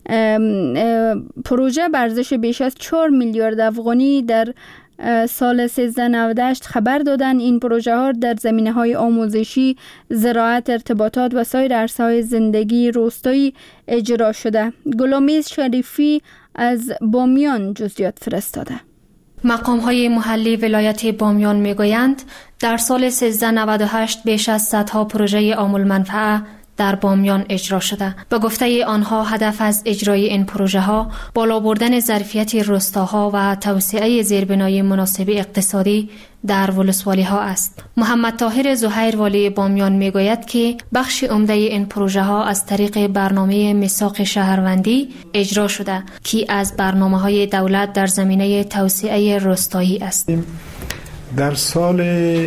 پروژه به ارزش بیش از چهار میلیارد افغانی در سال سیزده نود و هشت خبر دادن. این پروژه ها در زمینه های آموزشی، زراعت، ارتباطات و سایر عرصه های زندگی روستایی اجرا شده. گلامیز شریفی از بامیان جزئیات فرستاده. مقام های محلی ولایت بامیان میگویند در سال سیزده نود و هشت بیش از صدها پروژه عام المنفعه در بامیان اجرا شده. به گفته آنها هدف از اجرای این پروژه ها بالا بردن ظرفیت روستاها و توسعه زیربنای مناسب اقتصادی در ولسوالی ها است. محمد طاهر زهیر والی بامیان میگوید که بخش عمده این پروژه ها از طریق برنامه میثاق شهروندی اجرا شده که از برنامه های دولت در زمینه توسعه روستایی است. در سال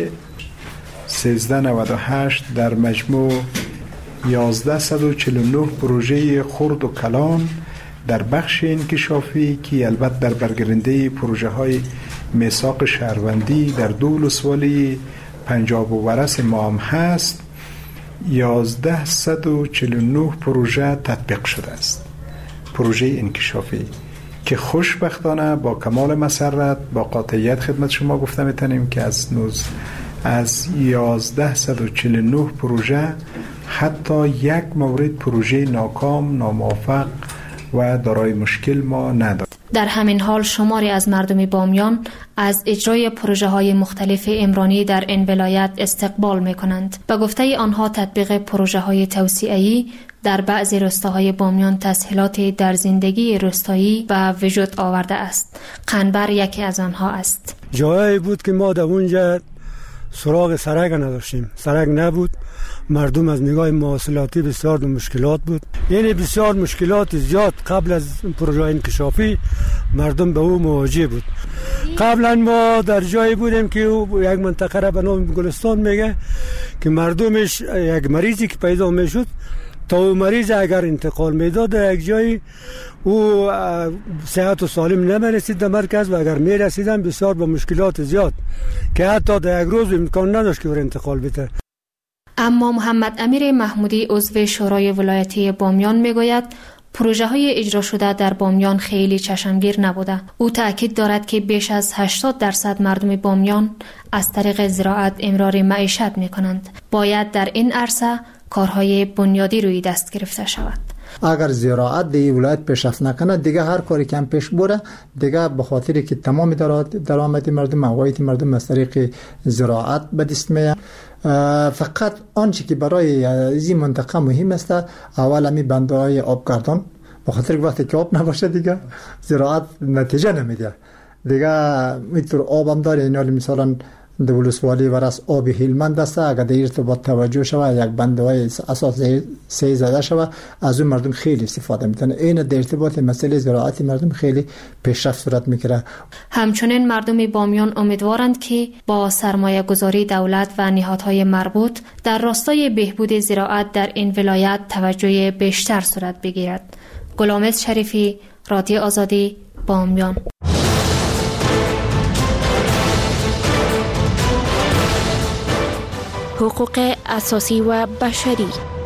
سیزده نود و هشت در مجموع یازده و چهل و نه پروژه خرد و کلان در بخش انکشافی که البته در برگرنده پروژه های میثاق شهروندی در دو ولسوالی پنجاب و ورس ما هم هست، یازده و چهل و نه پروژه تطبیق شده است. پروژه انکشافی که خوشبختانه با کمال مسرت با قاطعیت خدمت شما گفته میتونیم که از نوز از یازده و چهل و نه پروژه حتی یک مورد پروژه ناکام، ناموفق و دارای مشکل ما ندارد. در همین حال شماری از مردم بامیان از اجرای پروژه های مختلف عمرانی در این ولایت استقبال می کنند. به گفته آنها تطبیق پروژه های توسعه‌ای در بعضی روستاهای بامیان تسهیلات در زندگی روستایی به وجود آورده است. قنبر یکی از آنها است. جایی بود که ما در اونجا سراغ سرک نداشتیم، سرک نبود، مردم از نگاه مواصلاتی بسیار مشکلات بود، یعنی بسیار مشکلات زیاد. قبل از پروژه انکشافی مردم به او مواجه بود. قبلا ما در جایی بودیم که یک منطقه را به نام گلستان میگه که مردمش یک مریضی که پیدا میشد تا او مریض اگر انتقال میداد در یک جایی او صحت و سالم نمیرسید در مرکز و اگر میرسیدن بسیار با مشکلات زیاد که حتی در یک روز امکان نداشت که او انتقال بده. اما محمد امیر محمودی عضو شورای ولایتی بامیان میگوید پروژه های اجرا شده در بامیان خیلی چشمگیر نبوده. او تأکید دارد که بیش از هشتاد درصد مردم بامیان از طریق زراعت امرار معیشت می کنند. باید در این عرصه کارهای بنیادی روی دست گرفته شود. اگر زراعت در ولایت پیشرفت نکنه دیگه هر کاری که هم پیش بره دیگه به خاطر که تمام درآمد مردم عواید مردم از طریق زراعت به دست میاد. فقط آنچه که برای این منطقه مهم است اول همی بندرهای آبگردان، به خاطر که وقتی که آب نباشه دیگه زراعت نتیجه نمیده دیگه. میتور آب هم داره، اینا مثلا دولسوالی ورس آب هلمند است، اگر در ارتباط توجه شود یک بندهای اساس سه زده شود از اون مردم خیلی استفاده میکنه. این در ارتباط مسئله زراعتی مردم خیلی پیشرفت صورت میکنه. همچنین مردم بامیان امیدوارند که با سرمایه گذاری دولت و نهادهای مربوط در راستای بهبود زراعت در این ولایت توجه بیشتر صورت بگیرد. غلامرضا شریفی، رادیو آزادی، بامیان. حقوق اساسی و بشری.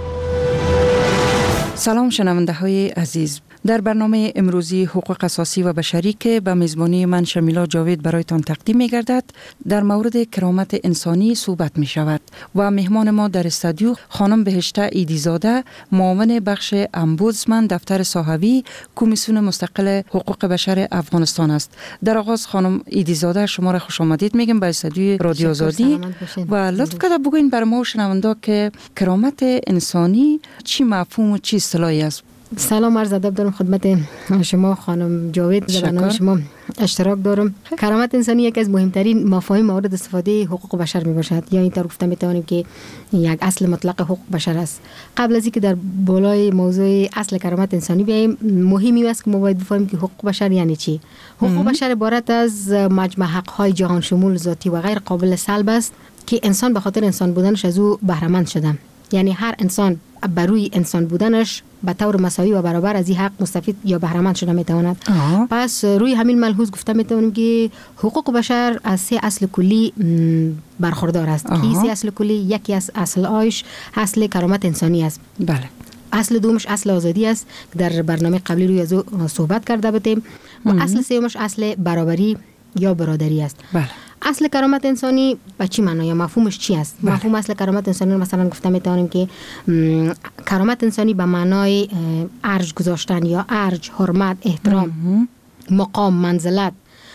سلام شنونده های عزیز، در برنامه امروزی حقوق اساسی و بشری که به میزبانی من شمیلا جاوید برایتان تقدیم می گردد در مورد کرامت انسانی صحبت می شود و مهمان ما در استودیو خانم بهشته ایدیزاده، معاون بخش امبودسمن دفتر صحوی کمیسیون مستقل حقوق بشر افغانستان است. در آغاز خانم ایدیزاده شما را خوش آمدید میگم به استودیو رادیو آزادی و لطف کرده بگوین بر ما شنونده که کرامت انسانی چی مفهوم و چی اصطلاحی است. سلام عرض ادب دارم خدمت شما خانم جاوید، در برنامه شما اشتراک دارم. کرامت انسانی یکی از مهمترین مفاهیم مورد استفاده حقوق بشر می باشد، یا این طور گفته می توانیم که یک اصل مطلق حقوق بشر است. قبل از اینکه در بالای موضوع اصل کرامت انسانی بیاییم، مهمی است که ما باید بفهمیم که حقوق بشر یعنی چی. حقوق بشر عبارت از مجمع حق‌های جهان شمول ذاتی و غیر قابل سلب است که انسان به خاطر انسان بودنش از او بهره مند شده. یعنی هر انسان بروی انسان بودنش به طور مساوی و برابر از این حق مستفید یا بهره مند شده میتواند. پس روی همین ملحوظ گفته میتونیم که حقوق بشر از سه اصل کلی برخوردار است. که سه اصل کلی یکی از اصل آیش اصل کرامت انسانی است. بله. اصل دومش اصل آزادی است، در برنامه قبلی روی از او صحبت کرده بودیم. و اصل سومش اصل برابری یا برادری است. بله. اصل کرامت انسانی به چی معنی یا مفهومش چی است؟ بله. مفهوم اصل کرامت انسانی مثلا گفته میتونیم که کرامت انسانی به معنای ارج گذاشتن یا ارج، حرمت، احترام، مقام، منزلت.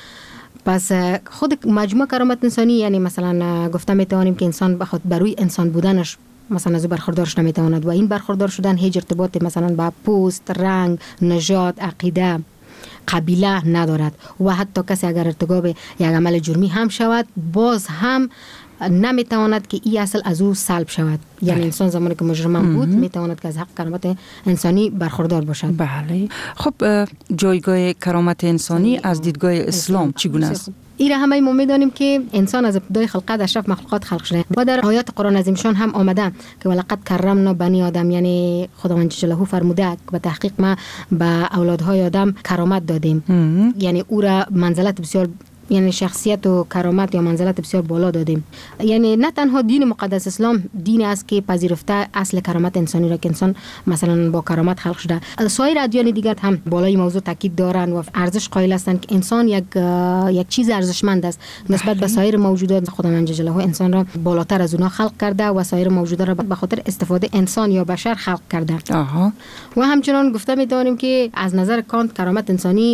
پس خود مجموع کرامت انسانی یعنی مثلا گفته میتونیم که انسان بخواد بروی انسان بودنش مثلا از برخوردارش نمیتواند و این برخوردار شدن هیچ ارتباط مثلا با پوست، رنگ، نژاد، عقیده، قبیله ندارد و حتی کسی اگر ارتکاب یک عمل جرمی هم شود باز هم نمیتواند که این اصل از او سلب شود. یعنی انسان زمانی که مجرم بود میتواند که از حق کرامت انسانی برخوردار باشد. بله. خب جایگاه کرامت انسانی از دیدگاه اسلام چگونه است؟ این را همه ما میدانیم که انسان از ابتدای خلقت اشرف مخلوقات خلق شده و در آیات قرآن عظیم شان هم آمده که ولقد کرمنا بنی آدم، یعنی خداوند جلاله فرموده به تحقیق ما به اولادهای آدم کرامت دادیم. یعنی او را منزلت بسیار، یعنی شخصیت و کرامت یا منزلت بسیار بالا دادیم. یعنی نه تنها دین مقدس اسلام دین است که پذیرفته اصل کرامت انسانی را که انسان مثلا با کرامت خلق شده، سایر ادیان دیگر هم بالای موضوع تاکید دارند و ارزش قائل هستند که انسان یک یک چیز ارزشمند است نسبت به سایر موجودات. خداوند جلاله انسان را بالاتر از اونها خلق کرده و سایر موجودات را به خاطر استفاده انسان یا بشر خلق کرده. آها. و همچنان گفته می‌دانیم که از نظر کانت کرامت انسانی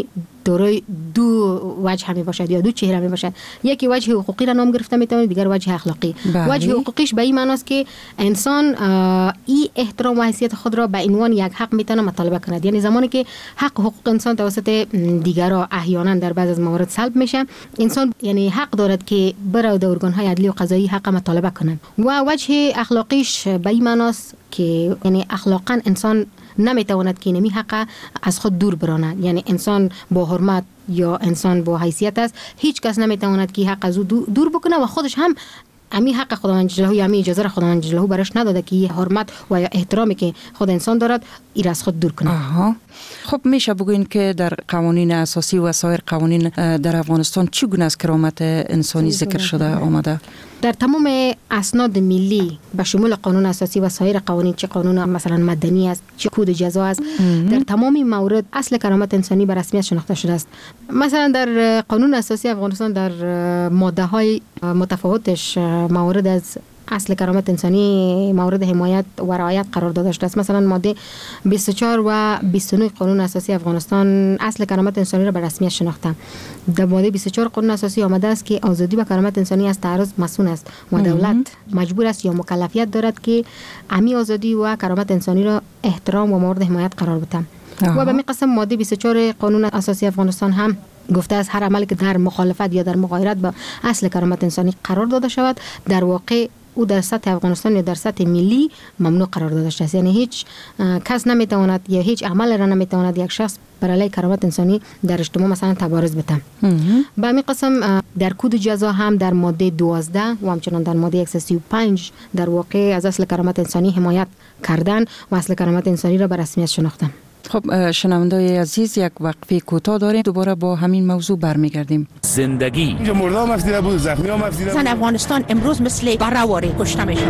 دارای دو وجه می باشد یا دو چهره می باشد. یکی وجه حقوقی را نام گرفته می توانید، دیگر وجه اخلاقی. بله. وجه حقوقیش به این معناست که انسان این احترام و حیثیت خود را به عنوان یک حق می تونه مطالبه کند. یعنی زمانی که حق حقوق انسان توسط دیگران احیانا در بعض از موارد سلب میشه، انسان یعنی حق دارد که برای ارگان های عدلی و قضایی حق مطالبه کنند. و وجه اخلاقیش به این معناست که یعنی اخلاقا انسان نمیتواند که نمی حق از خود دور براند. یعنی انسان با حرمت یا انسان با حیثیت است، هیچ کس نمیتواند که حق از او دور بکنه و خودش هم امی حق خداوند جلاله یا امی اجازه را خداوند جلاله برش نداده که حرمت و یا احترامی که خود انسان دارد این از خود دور کنه. آها. خب میشه بگوین که در قوانین اساسی و سایر قوانین در افغانستان چگونه از کرامت انسانی ذکر شده آمده؟ در تمام اسناد ملی به شمول قانون اساسی و سایر قوانین، چه قانون مثلا مدنی است چه کد جزا است، در تمام موارد اصل کرامت انسانی به رسمیت شناخته شده است. مثلا در قانون اساسی افغانستان در ماده های متفاوتش موارد از اصل کرامت انسانی مورد حمایت و رعایت قرار داده شده است. مثلا ماده بیست و چهار و بیست و نه قانون اساسی افغانستان اصل کرامت انسانی را به رسمیت شناخته. در ماده بیست و چهار قانون اساسی آمده است که آزادی و کرامت انسانی از تعرض مسئول است و دولت مجبور است یا مکلفیت دارد که امی آزادی و کرامت انسانی را احترام و مورد حمایت قرار بده. و به می قسم ماده بیست و چهار قانون اساسی افغانستان هم گفته است هر عملی که در مخالفت یا در مغایرت با اصل کرامت انسانی قرار داده شود در واقع او در سطح افغانستان یا در سطح ملی ممنوع قرار داده شده است. یعنی هیچ کس نمیتواند یا هیچ عمل را نمیتواند یک شخص بر علیه کرامت انسانی در اجتماع مثلا تبارز بده. به همین قسم در کد جزا هم در ماده دوازده و همچنان در ماده صد و سی و پنج در واقع از اصل کرامت انسانی حمایت کردن و اصل کرامت انسانی را به رسمیت شناختن. خب شنونده‌های عزیز، یک وقفه کوتاه داریم، دوباره با همین موضوع برمیگردیم. زندگی اینجا مردم مفیده بود، زخمی ها مفیده بود. زن افغانستان امروز مثل برهواری کشته میشه.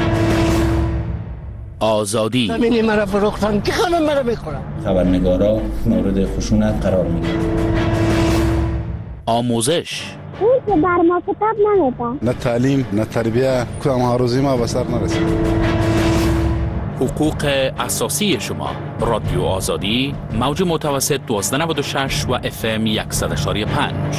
آزادی زمینی مرا فروختن که خانم مرا میخورن. خبرنگارا مورد خشونت قرار میگیرن. آموزش اون که بر ما کتاب نمیده. نه تعلیم نه تربیه، کدام ها روزی ما به سر نرسید. حقوق اساسی شما. رادیو آزادی، موج متوسط دوازده نود و شش و اف ام صد و پنج.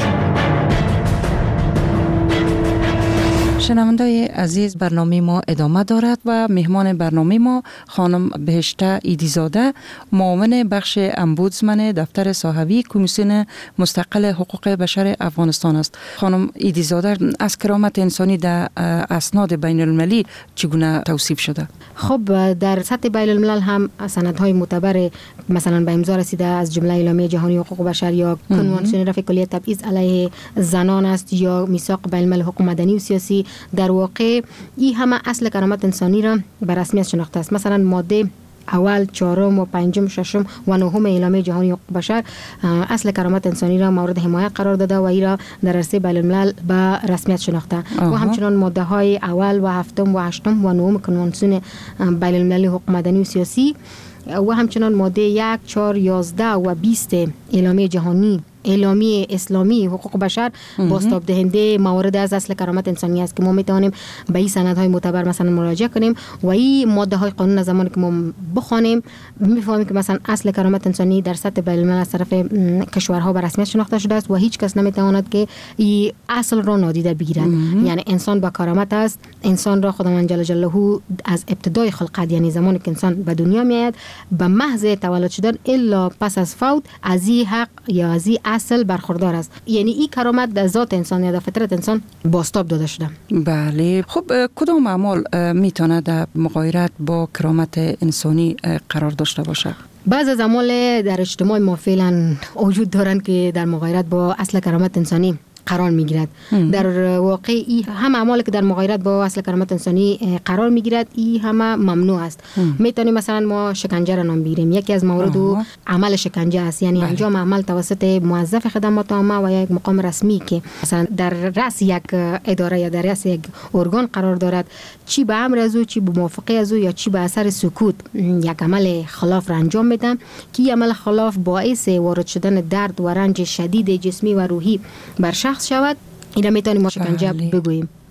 شنونده‌های عزیز، برنامه ما ادامه دارد و مهمان برنامه ما خانم بهشته ایدیزاده، معاون بخش امبودسمن دفتر صاحبی کمیسیون مستقل حقوق بشر افغانستان است. خانم ایدیزاده، از کرامت انسانی در اسناد بین المللی چگونه توصیف شده؟ خب در سطح بین الملل هم سندهای معتبر مثلا به امضا رسیده، از جمله اعلامیه جهانی حقوق بشر یا کنوانسیون رفع کلیه تبعیض علیه زنان است یا میثاق بین الملل حقوق مدنی و سیاسی. در واقع این همه اصل کرامت انسانی را به رسمیت شناخته است. مثلا ماده اول، چهارم و پنجم، ششم و نهم اعلامیه جهانی حقوق بشر اصل کرامت انسانی را مورد حمایت قرار داده و این را در عرصه بین الملل به رسمیت شناخته. و همچنان ماده های اول و هفتم و هشتم و نهم کنوانسیون بین المللی حقوق مدنی و سیاسی و همچنان ماده یک، چهار، یازده و بیست اعلامیه جهانی اعلامیه اسلامی حقوق بشر بازتاب دهنده موارد از اصل کرامت انسانی است که ما میتوانیم به این سندهای معتبر مثلا مراجعه کنیم و این ماده های قانون از زمانی که ما بخوانیم میفهمیم که مثلا اصل کرامت انسانی در سطح بین الملل از طرف کشورها به رسمیت شناخته شده است و هیچ کس نمیتواند که این اصل را نادیده بگیرد. یعنی انسان با کرامت است. انسان را خداوند جل جلاله از ابتدای خلقت، یعنی زمانی که انسان به دنیا میآید، به محض تولد شدن الا پس از فوت از این حق یا از این اصل برخوردار است. یعنی این کرامت در ذات انسان یا در فطرت انسان بازتاب داده شده. بله. خب کدام اعمال میتونه در مغایرت با کرامت انسانی قرار داشته باشه؟ بعض از اعمال در اجتماع ما فعلا وجود دارند که در مغایرت با اصل کرامت انسانی قرار میگیرد. در واقع این هم اعمالی که در مغایرت با اصل کرامت انسانی قرار میگیرد این همه ممنوع است. میتونیم مثلا ما شکنجه را نام بگیریم. یکی از موارد عمل شکنجه است، یعنی بله. انجام عمل توسط موظف خدمات عامه و یک مقام رسمی که مثلا در رأس یک اداره یا در رأس یک ارگان قرار دارد، چی به امر از او، چی به موافقه از او یا چی به اثر سکوت یک عمل خلاف را انجام میدن که عمل خلاف باعث وارد شدن درد و رنج شدید جسمی و روحی بر شخص شود. اینا میتونیم ما شکنجه بگوییم.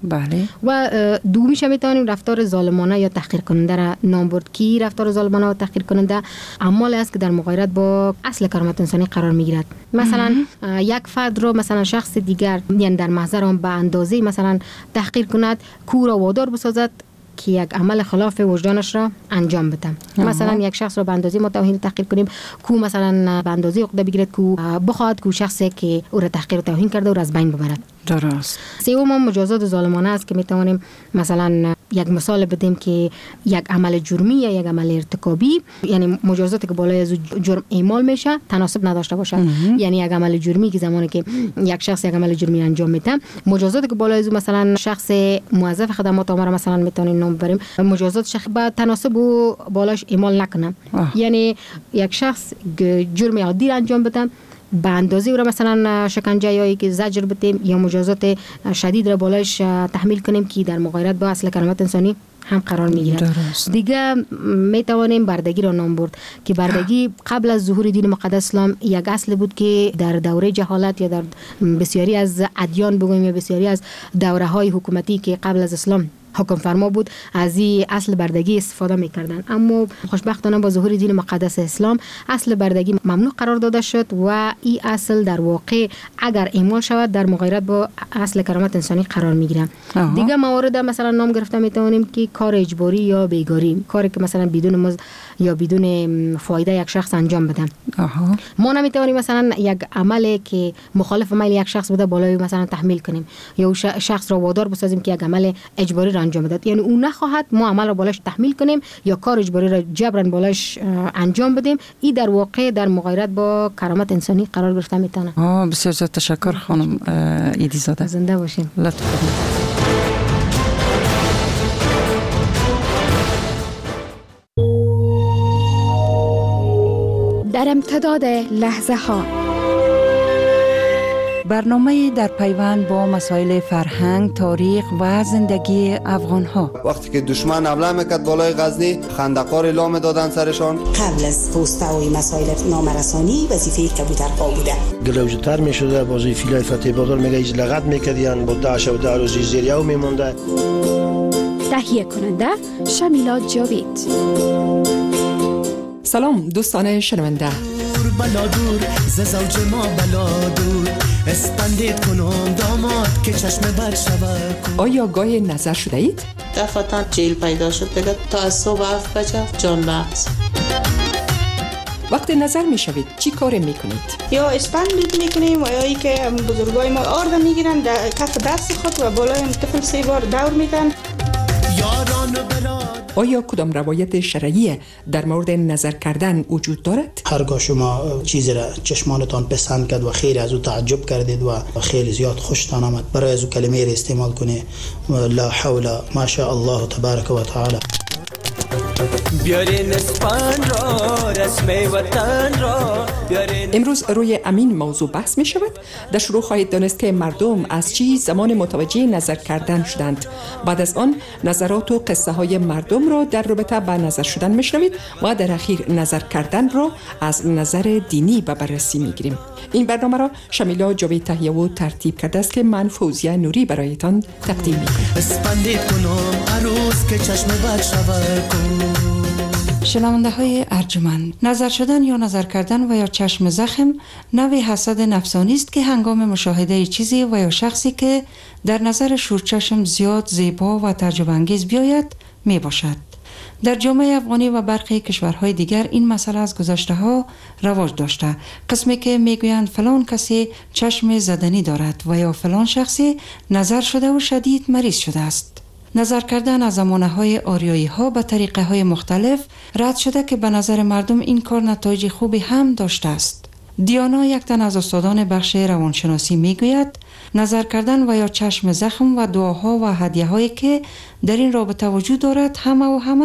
بله. و دومیش میتونیم رفتار ظالمانه یا تحقیر کننده را نام برد. کی رفتار ظالمانه و تحقیر کننده اعمال است که در مغایرت با اصل کرامت انسانی قرار میگیرد. مثلا یک فرد رو مثلا شخص دیگر یعنی در محضر آن به اندازه مثلا تحقیر کند، کو را وادار بسازد که یک عمل خلاف وجدانش را انجام بده. مثلا یک شخص را به اندازه ما توهین تحقیر کنیم، کو مثلا به اندازه عقده بگیرد، کو بخواد کو شخصی که او را تحقیر و توهین کرده او را از بین ببرد. درست. سوم مجازات ظالمانه است که میتوانیم مثلا یک مثال بدیم که یک عمل جرمی یا یک عمل ارتکابی، یعنی مجازاتی که بالای از جرم اعمال میشه تناسب نداشته باشد. یعنی یک عمل جرمی که زمانی که یک شخص یک عمل جرمی انجام میده، مجازاتی که بالای از مثلا شخص موظف خدمات عامه مثلا میتونیم نام ببریم، مجازات شخص با تناسب و بالاش اعمال نکنه. یعنی یک شخص جرم عادی انجام بده به اندازه او را مثلا شکنجه یا که زجر بدیم یا مجازات شدید را بالایش تحمیل کنیم که در مغایرت با اصل کرامت انسانی هم قرار میگیرد. دیگه می توانیم بردگی را نام برد که بردگی قبل از ظهور دین مقدس اسلام یک اصل بود که در دوره جهالت یا در بسیاری از ادیان بگویم یا بسیاری از دوره های حکومتی که قبل از اسلام حکم فرما بود از این اصل بردگی استفاده میکردن. اما خوشبختانه با ظهور دین مقدس اسلام اصل بردگی ممنوع قرار داده شد و این اصل در واقع اگر اعمال شود در مغایرت با اصل کرامت انسانی قرار میگیره. دیگه موارد مثلا نام گرفته میتونیم که کار اجباری یا بیگاری، کاری که مثلا بدون مزد یا بدون فایده یک شخص انجام بدن. ما نمیتونیم مثلا یک عملی که مخالف میل یک شخص بوده بالای مثلا تحمیل کنیم یا شخص را وادار بسازیم که یک عمل اجباری را انجام بده. یعنی اون نخواهد ما عمل را بالاش تحمیل کنیم یا کار اجباری را جبران بالاش انجام بدیم. این در واقع در مغایرت با کرامت انسانی قرار گرفته میتونه. آه بسیار زیاد تشکر خانم ایدی زاده. زنده باشین. لطفا. در امتداد لحظه ها برنامه در پیوند با مسائل فرهنگ، تاریخ و زندگی افغان ها. وقتی که دشمن حمله میکرد بالای غزنی، خندقار اعلام دادن سرشان. قبل از پوسته و مسائل نامرسانی وظیفه کبوترها بوده. گلوجتر میشده، بازی فیلای فتح بادر میگه ایز لغت میکردین با داعش و ده روزی زیریو میمونده. تهیه کننده شمیلا جاوید. سلام دوستان شنونده. بلا دور ز زوج ما بلا دور اسپندید کنم داماد که چشم بد شود. آیا گاهی نظر شده اید؟ دفعتا جیل پیدا شد دیگه تا از صبح هفت بجه جان بحث. وقتی نظر می شوید چی کار می کنید؟ یا اسپندید می کنیم و یا ای که بزرگای ما آرده می گیرن در کف دست خود و بالای طفل سه بار دور میدن. آیا کدام روایت شرعی در مورد نظر کردن وجود دارد؟ هرگاه شما چیزی را چشمانتان پسند کرد و خیلی از او تعجب کردید و خیلی زیاد خوشتان آمد، برای از او کلمه را استعمال کنید لا حول ما شاء الله تبارک و تعالی. بیارین اسپان را رسم وطن را. امروز روی امین موضوع بحث می شود. در شروع خواهید دانست که مردم از چی زمان متوجه نظر کردن شدند. بعد از آن نظرات و قصه های مردم را در رابطه با نظر شدن می شنوید و در اخیر نظر کردن را از نظر دینی به بررسی می گیریم. این برنامه را شمیلا جاوید تهیه و ترتیب کرده است که من فوزیه نوری برایتان تقدیم می کنم. اسپندید کنم عروس که چشم بد شود. شنونده های ارجمند، نظر شدن یا نظر کردن و یا چشم زخم نوع حسد نفسانی است که هنگام مشاهده چیزی و یا شخصی که در نظر شورچشم زیاد زیبا و تعجب انگیز بیاید می باشد. در جامعه افغانی و برخی کشورهای دیگر این مسئله از گذشته ها رواج داشته. قسمی که میگویند فلان کسی چشم زدنی دارد و یا فلان شخصی نظر شده و شدید مریض شده است. نظر کردن از زمانه های آریایی ها به طریقه های مختلف رد شده که به نظر مردم این کار نتایج خوبی هم داشته است. دیانا، یک تن از استادان بخش روانشناسی، میگوید نظر کردن و یا چشم زخم و دعاها و هدیه هایی که در این رابطه وجود دارد همه و همه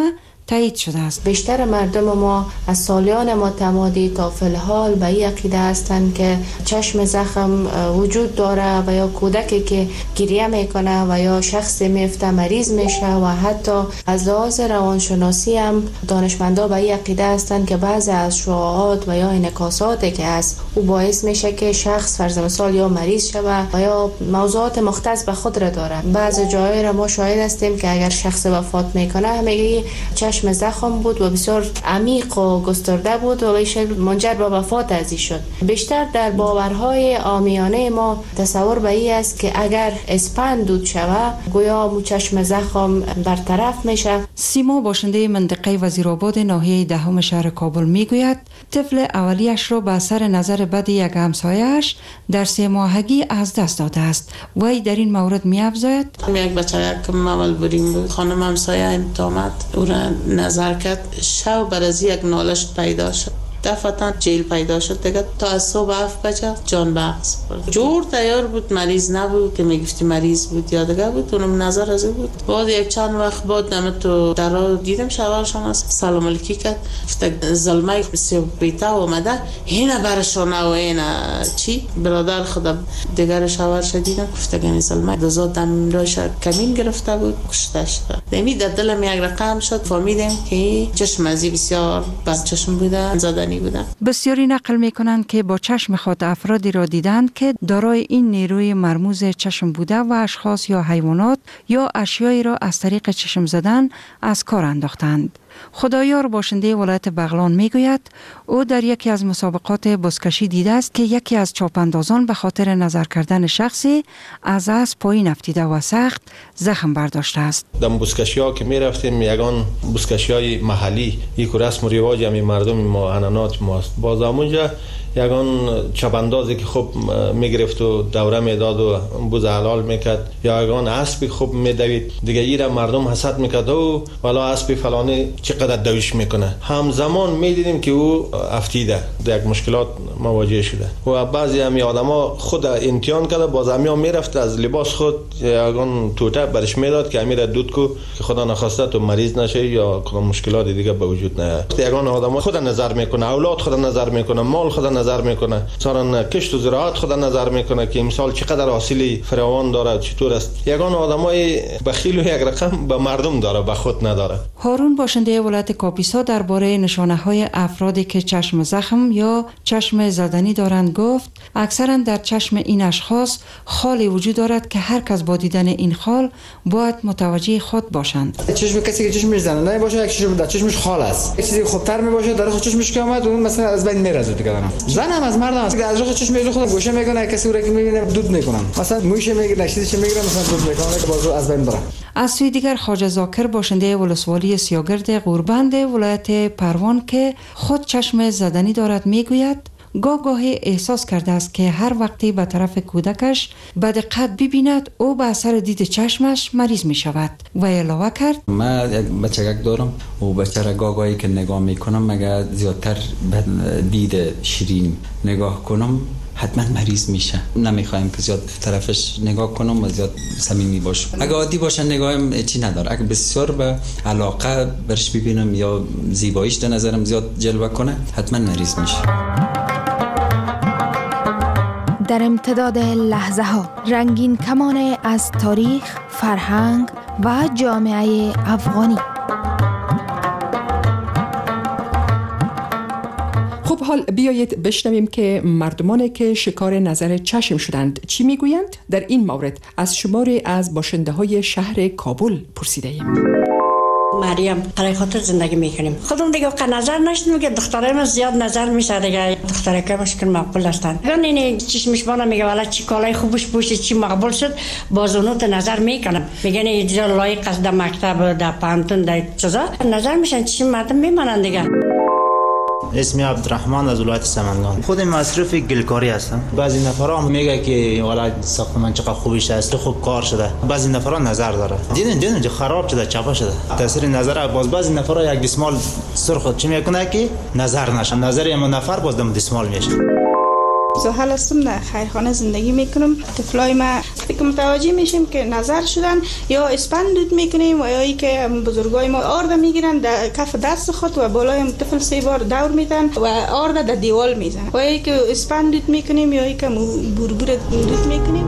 تایید شده است. بیشتر مردم ما از سالیان متمادی تا فی الحال به این عقیده هستند که چشم زخم وجود داره و یا کودکی که گریه میکنه و یا شخصی میفته مریض میشه و حتی از لحاظ روانشناسی هم دانشمندا به این عقیده هستند که بعضی از شعاعات و یا انعکاساتی که هست او باعث میشه که شخص فرض مثال یا مریض شوه و یا موضوعات مختص به خود را داره. بعضی جاهای را ما شاهد هستیم که اگر شخص وفات میکنه همگی چشم زخم بود و بسیار عمیق و گسترده بود و بهش منجر به وفات ازی شد. بیشتر در باورهای عامیانه ما تصور به این است که اگر اسپند دود شوه گویا مو چشم زخم برطرف میشه. سیما باشنده منطقه وزیرآباد ناحیه دهم شهر کابل میگوید طفل اولیش را به اثر نظر بد یک همسایه‌اش در سه ماهگی از دست داده است. وی در این مورد می‌افزاید: یک بچه که اول بریم بود خانم همسایه امتامت او را نظر کرد شو بر از یک نالش پیدا شد دفعتا جیل پیدا شد دیگه تا از صبح هفت بجه جان بخص برد. جور تیار بود مریض نبود که میگفتی مریض بود یا دیگه بود اونم نظر از بود. بعد یک چند وقت بعد دمت تو درا دیدم شوهرشان است سلام علیکی کرد گفت زلمه سی بیتا اومده هینا برشونه و هینا چی برادر خودم دیگر شوهرش دیدم گفت گنی زلمه دوزاد دم راش کمین گرفته بود کشته شد. دمی در دلم یک رقم شد فهمیدم که چشم ازی بسیار بد چشم بوده زدنی بودن. بسیاری نقل می کنند که با چشم خود افرادی را دیدند که دارای این نیروی مرموز چشم بوده و اشخاص یا حیوانات یا اشیایی را از طریق چشم زدن از کار انداختند. خدایار باشنده ولایت بغلان می گوید او در یکی از مسابقات بزکشی دیده است که یکی از چاپاندازان به خاطر نظر کردن شخصی از اسب پایین افتیده و سخت زخم برداشته است. در بزکشی ها که می رفتیم یگان بزکشی های محلی یک رسم و رواج همی مردم ما انانات ماست. باز همونجا یگان چاپاندازی که خوب می گرفت و دوره می داد و بوز حلال می کرد یا یگان اسبی خوب می دوید دیگه ایره مردم حسد می کرد و والا اسبی فلانی چقدر دویش میکنه. همزمان میدیدیم که او افتیده در یک مشکلات مواجه شده و بعضی همی آدما خود امتحان کرده باز همی هم میرفت از لباس خود یگان توته برش میداد که امیر دود کو که خدا نخواسته تو مریض نشه یا کدام مشکلات دیگه به وجود نیاد. یگان آدما خود نظر میکنه اولاد خود نظر میکنه مال خود نظر میکنه سارن کشت و زراعت خود نظر میکنه که امسال چقدر حاصلی فراوان داره چطور است. یگان آدمای بخیل و یک رقم به مردم داره به خود نداره. هارون باشنده ولایت کاپیسا درباره نشانه‌های افرادی که چشم زخم یا چشم زدنی دارند گفت اکثرا در چشم این اشخاص خالی وجود دارد که هر کس با دیدن این خال باید متوجه خود باشند. چشم کسی که چشمش زننده باشه یک چشم در چشمش خال است. یک چیزی خوبتر می باشه در خود چشمش که اومد اون مثلا از بین میره زود دیگه. زن هم از مرد هم از راه چشم میره خود گوشه میکنه کسی رو که میبینه دود میکنن مثلا موش میگیره نشیدش میگیره مثلا دود میکنه که باز از بین بره. از سوی دیگر خواجه زاکر باشنده ولسوالی سیاگرد قوربند ولایت پروان که خود چشم زدنی دارد میگوید گاه گاهی احساس کرده است که هر وقتی به طرف کودکش به دقت ببیند او به اثر دید چشمش مریض می شود و علاوه کرد من یک بچگک دارم و بچه را گاه گاهی که نگاه میکنم مگر زیادتر به دید شیرین نگاه کنم حتما مریض میشه. نمیخوایم که زیاد طرفش نگاه کنم و زیاد صمیمی باشه. اگه عادی باشه نگاهم چی نداره. اگه بسیار به علاقه برش ببینم یا زیباییش در نظرم زیاد جلوه کنه حتما مریض میشه. در امتداد لحظه ها رنگین کمان از تاریخ، فرهنگ و جامعه افغانی. خب حال بیایید بشنویم که مردمانی که شکار نظر چشم شدند چی میگویند. در این مورد از شماری از باشنده های شهر کابل پرسیده ایم. مریم برای خاطر زندگی میکنیم خودم دیگه که نظر نشد میگه دخترای ما زیاد نظر میشه دیگه دخترای که مشکل مقبول هستن اگر این چشمش بالا میگه والا چی کالای خوبش پوشید چی مقبول شد باز اونو نظر میکنم میگن اینجا لایق است در مکتب در پانتون در چیزا نظر میشن چی مردم میمانن دیگه. اسمی عبدالرحمن از ولایت سمنگان. خود مصرف گلکاری هستم. بعضی نفرا میگه که والا ساختمان چقدر خوبش است خوب کار شده. بعضی نفرا نظر داره دیدن دیدن که خراب شده چپا شده تاثیر نظر باز بعضی نفرا یک دسمال سرخ چی میکنه که نظر نشه نظر اما نفر باز دم دسمال میشه. زحل هستم، در خیرخانه زندگی میکنم. طفلای ما که متوجه میشیم که نظر شدن یا اسپند دود میکنیم و یا ای که بزرگای ما آرد میگیرن در کف دست خود و بالای طفل سه بار دور میدن و آرد در دیوال میزن و ای که اسپند دود میکنیم یا ای که بوربور دود میکنیم.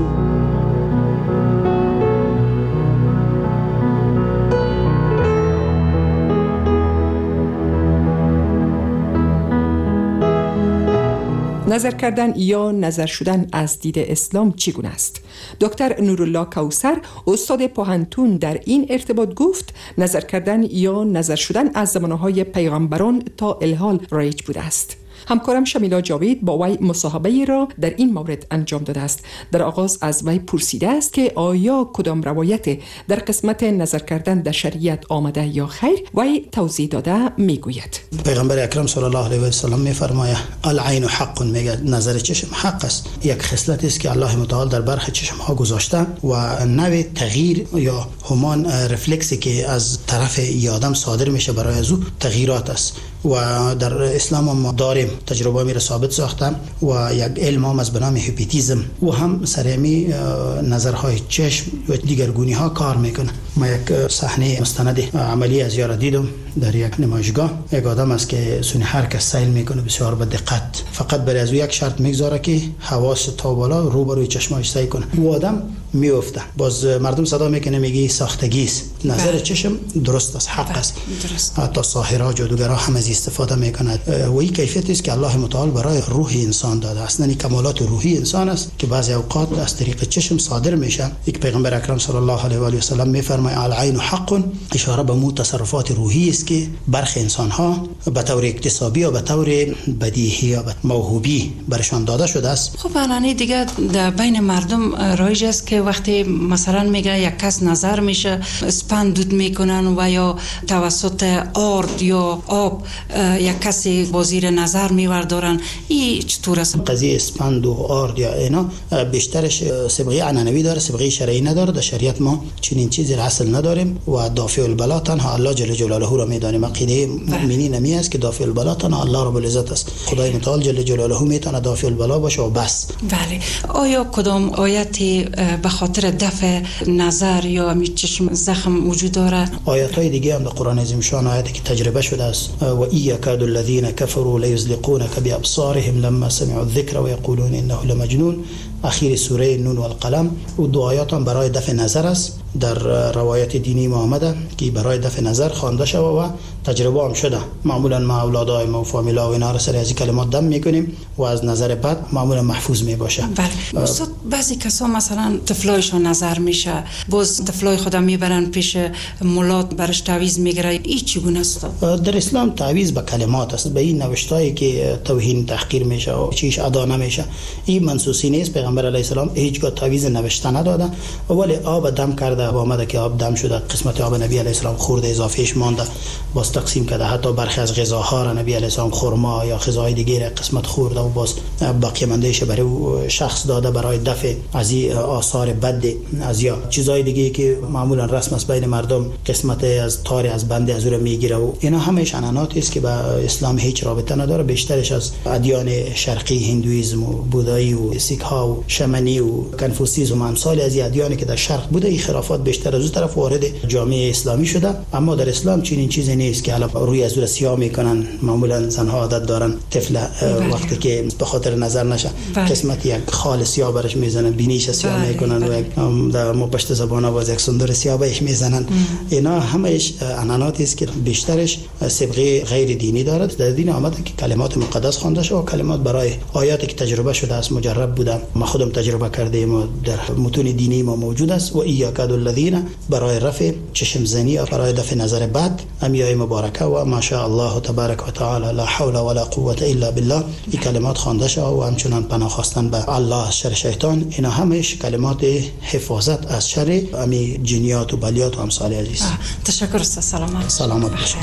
نظر کردن یا نظر شدن از دید اسلام چگونه است؟ دکتر نورالله کوثر استاد پوهنتون در این ارتباط گفت نظر کردن یا نظر شدن از زمانهای پیغمبران تا الحال رایج بوده است. همکارم شمیلا جاوید با وی مصاحبه را در این مورد انجام داده است. در آغاز از وی پرسیده است که آیا کدام روایت در قسمت نظر کردن در شریعت آمده یا خیر؟ وی توضیح داده میگوید پیغمبر اکرم صلی الله علیه و سلم میفرماید العین حق، میگه نظر چشم حق است. یک خصلت است که الله متعال در برخ چشم ها گذاشته و نوع تغییر یا همان رفلکسی که از طرف آدم صادر میشه برای از او تغییرات است و در اسلام ما داریم تجربه می را ثابت ساختم و یک علم هم از بنام هیپنوتیزم و هم سرمی نظرهای چشم و دیگرگونی ها کار میکنه. ما یک صحنه مستند عملی از یارا دیدم در یک نمایشگاه. یک آدم است که سونی هر کس سیل میکنه بسیار با دقت، فقط برای از او یک شرط میگذاره که حواس تا بالا روبروی چشماش سعی کنه. و آدم میفته. باز مردم صدا میکنه میگه ساختگی است. نظر چشم درست است، حق است. حتی ساحرها جادوگرها هم از استفاده میکنند و این کیفیت است که الله متعال برای روح انسان داده است. یعنی کمالات روحی انسان است که بعضی اوقات از طریق چشم صادر میشه. یک پیغمبر اکرم صلی الله علیه و آله و سلم میفرماید العین حق، اشاره به مو تصرفات روحی است که برخی انسان ها به طور اکتسابی و به طور بدیهی یا موهوبی برشان داده شده است. خب الان دیگه در بین مردم رایج است که وقتی مثلا میگه یک کس نظر میشه اسپند دود میکنن و یا توسط آرد یا آب یک کسی با زیر نظر میوردارن. این چطور است؟ قضیه اسپند و آرد یا اینا بیشترش صبغه عنعنوی داره، صبغه شرعی نداره. در شریعت ما چنین چیزی را اصل نداریم و دافع البلا تنها الله جل جلاله را میدانیم. عقیده مؤمنین نمی است که دافع البلا تنها الله رب العزت است. خدای متعال جل جلاله میتونه دافع البلا باشه و بس. بله. آیا کدام آیتی به خاطر دفع نظر یا چشم زخم وجود داره؟ آیات های دیگه هم در قرآن عظیم شان آیاتی که تجربه شده است و یکاد الذین کفروا لیزلقونک بابصارهم لما سمعوا الذکر و یقولون انه لمجنون. اخیر سوره نون و القلم و دو آیات هم برای دفع نظر است. در روایت دینی ما آمده که برای دفع نظر خوانده شده و تجربه هم شده. معمولا ما اولادای ما و فامیلا و اینا را سر از کلمات دم میکنیم و از نظر بد معمولا محفوظ می باشه. بله. استاد بعضی کسا مثلا طفلایشون نظر میشه، باز طفلای خودم میبرن پیش مولات برش تعویض میگیره. این چگونه است؟ در اسلام تعویض به کلمات است. به این نوشتایی که توهین تحقیر میشه و چیش ادا نمیشه این منسوسی نیست. پیغمبر علیه السلام هیچگاه تعویض نوشته نداده ولی آب دم کرده و آمده که آب دم شده، قسمت آب نبی علیه السلام خورده اضافهش مانده باز تقسیم کرده. حتی برخی از غذاها را نبی علیه السلام خرما یا غذاهای دیگه قسمت خورده و باز باقی ماندهش برای شخص داده برای دفع از این آثار بد از یا چیزهای دیگه که معمولا رسم است بین مردم قسمت از تار از بنده از او را میگیره و اینا همش عنعناتی است که با اسلام هیچ رابطه نداره. بیشترش از ادیان شرقی هندویسم و بودایی و سیک ها و شمنی و کنفوسیسم و امثال از ادیانی که در شرق بوده این خرافات بیشتر از اون طرف وارد جامعه اسلامی شده. اما در اسلام چنین چیزی نیست که حالا روی از او سیاه میکنن. معمولا زنها عادت دارن طفل وقتی که به خاطر نظر نشه قسمت یک خال سیاه برش میزنن، بینیش سیاه میکنن و در مبشت زبان آواز یک سندر سیاه بهش میزنن. اینا همش عنعناتی است که بیشترش صبغه غیر دینی دارد. در دین آمده که کلمات مقدس خوانده شده و کلمات برای آیاتی که تجربه شده است مجرب بوده. ما خودم تجربه کردیم و در متون دینی ما موجود است. و یکاد الذین برای رفع چشم زنی و برای دفع نظر بد امیای مبارکه و ماشاء الله تبارک و تعالی لا حول ولا قوه الا بالله این کلمات خوانده شده و همچنان پناه خواستن به الله شر شیطان. اینا همش کلمات حفاظت از شر امی جنیات و بلیات و امثال عزیز. تشکر استاد. سلامت. سلامت باشید.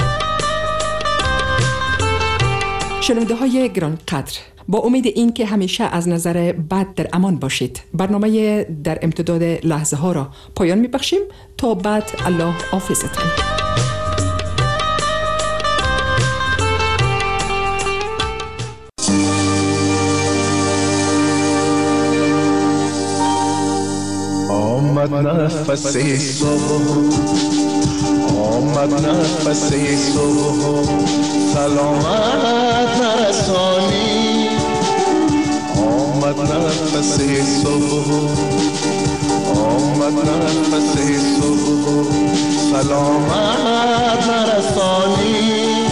شنونده های گران قدر، با امید این که همیشه از نظر بد در امان باشید برنامه در امتداد لحظه ها را پایان می بخشیم. تا بعد الله حافظتون. نفس صبح، آمد نفس صبح، سلامت نرسانی. آمد نفس صبح، آمد نفس صبح، سلامت نرسانی.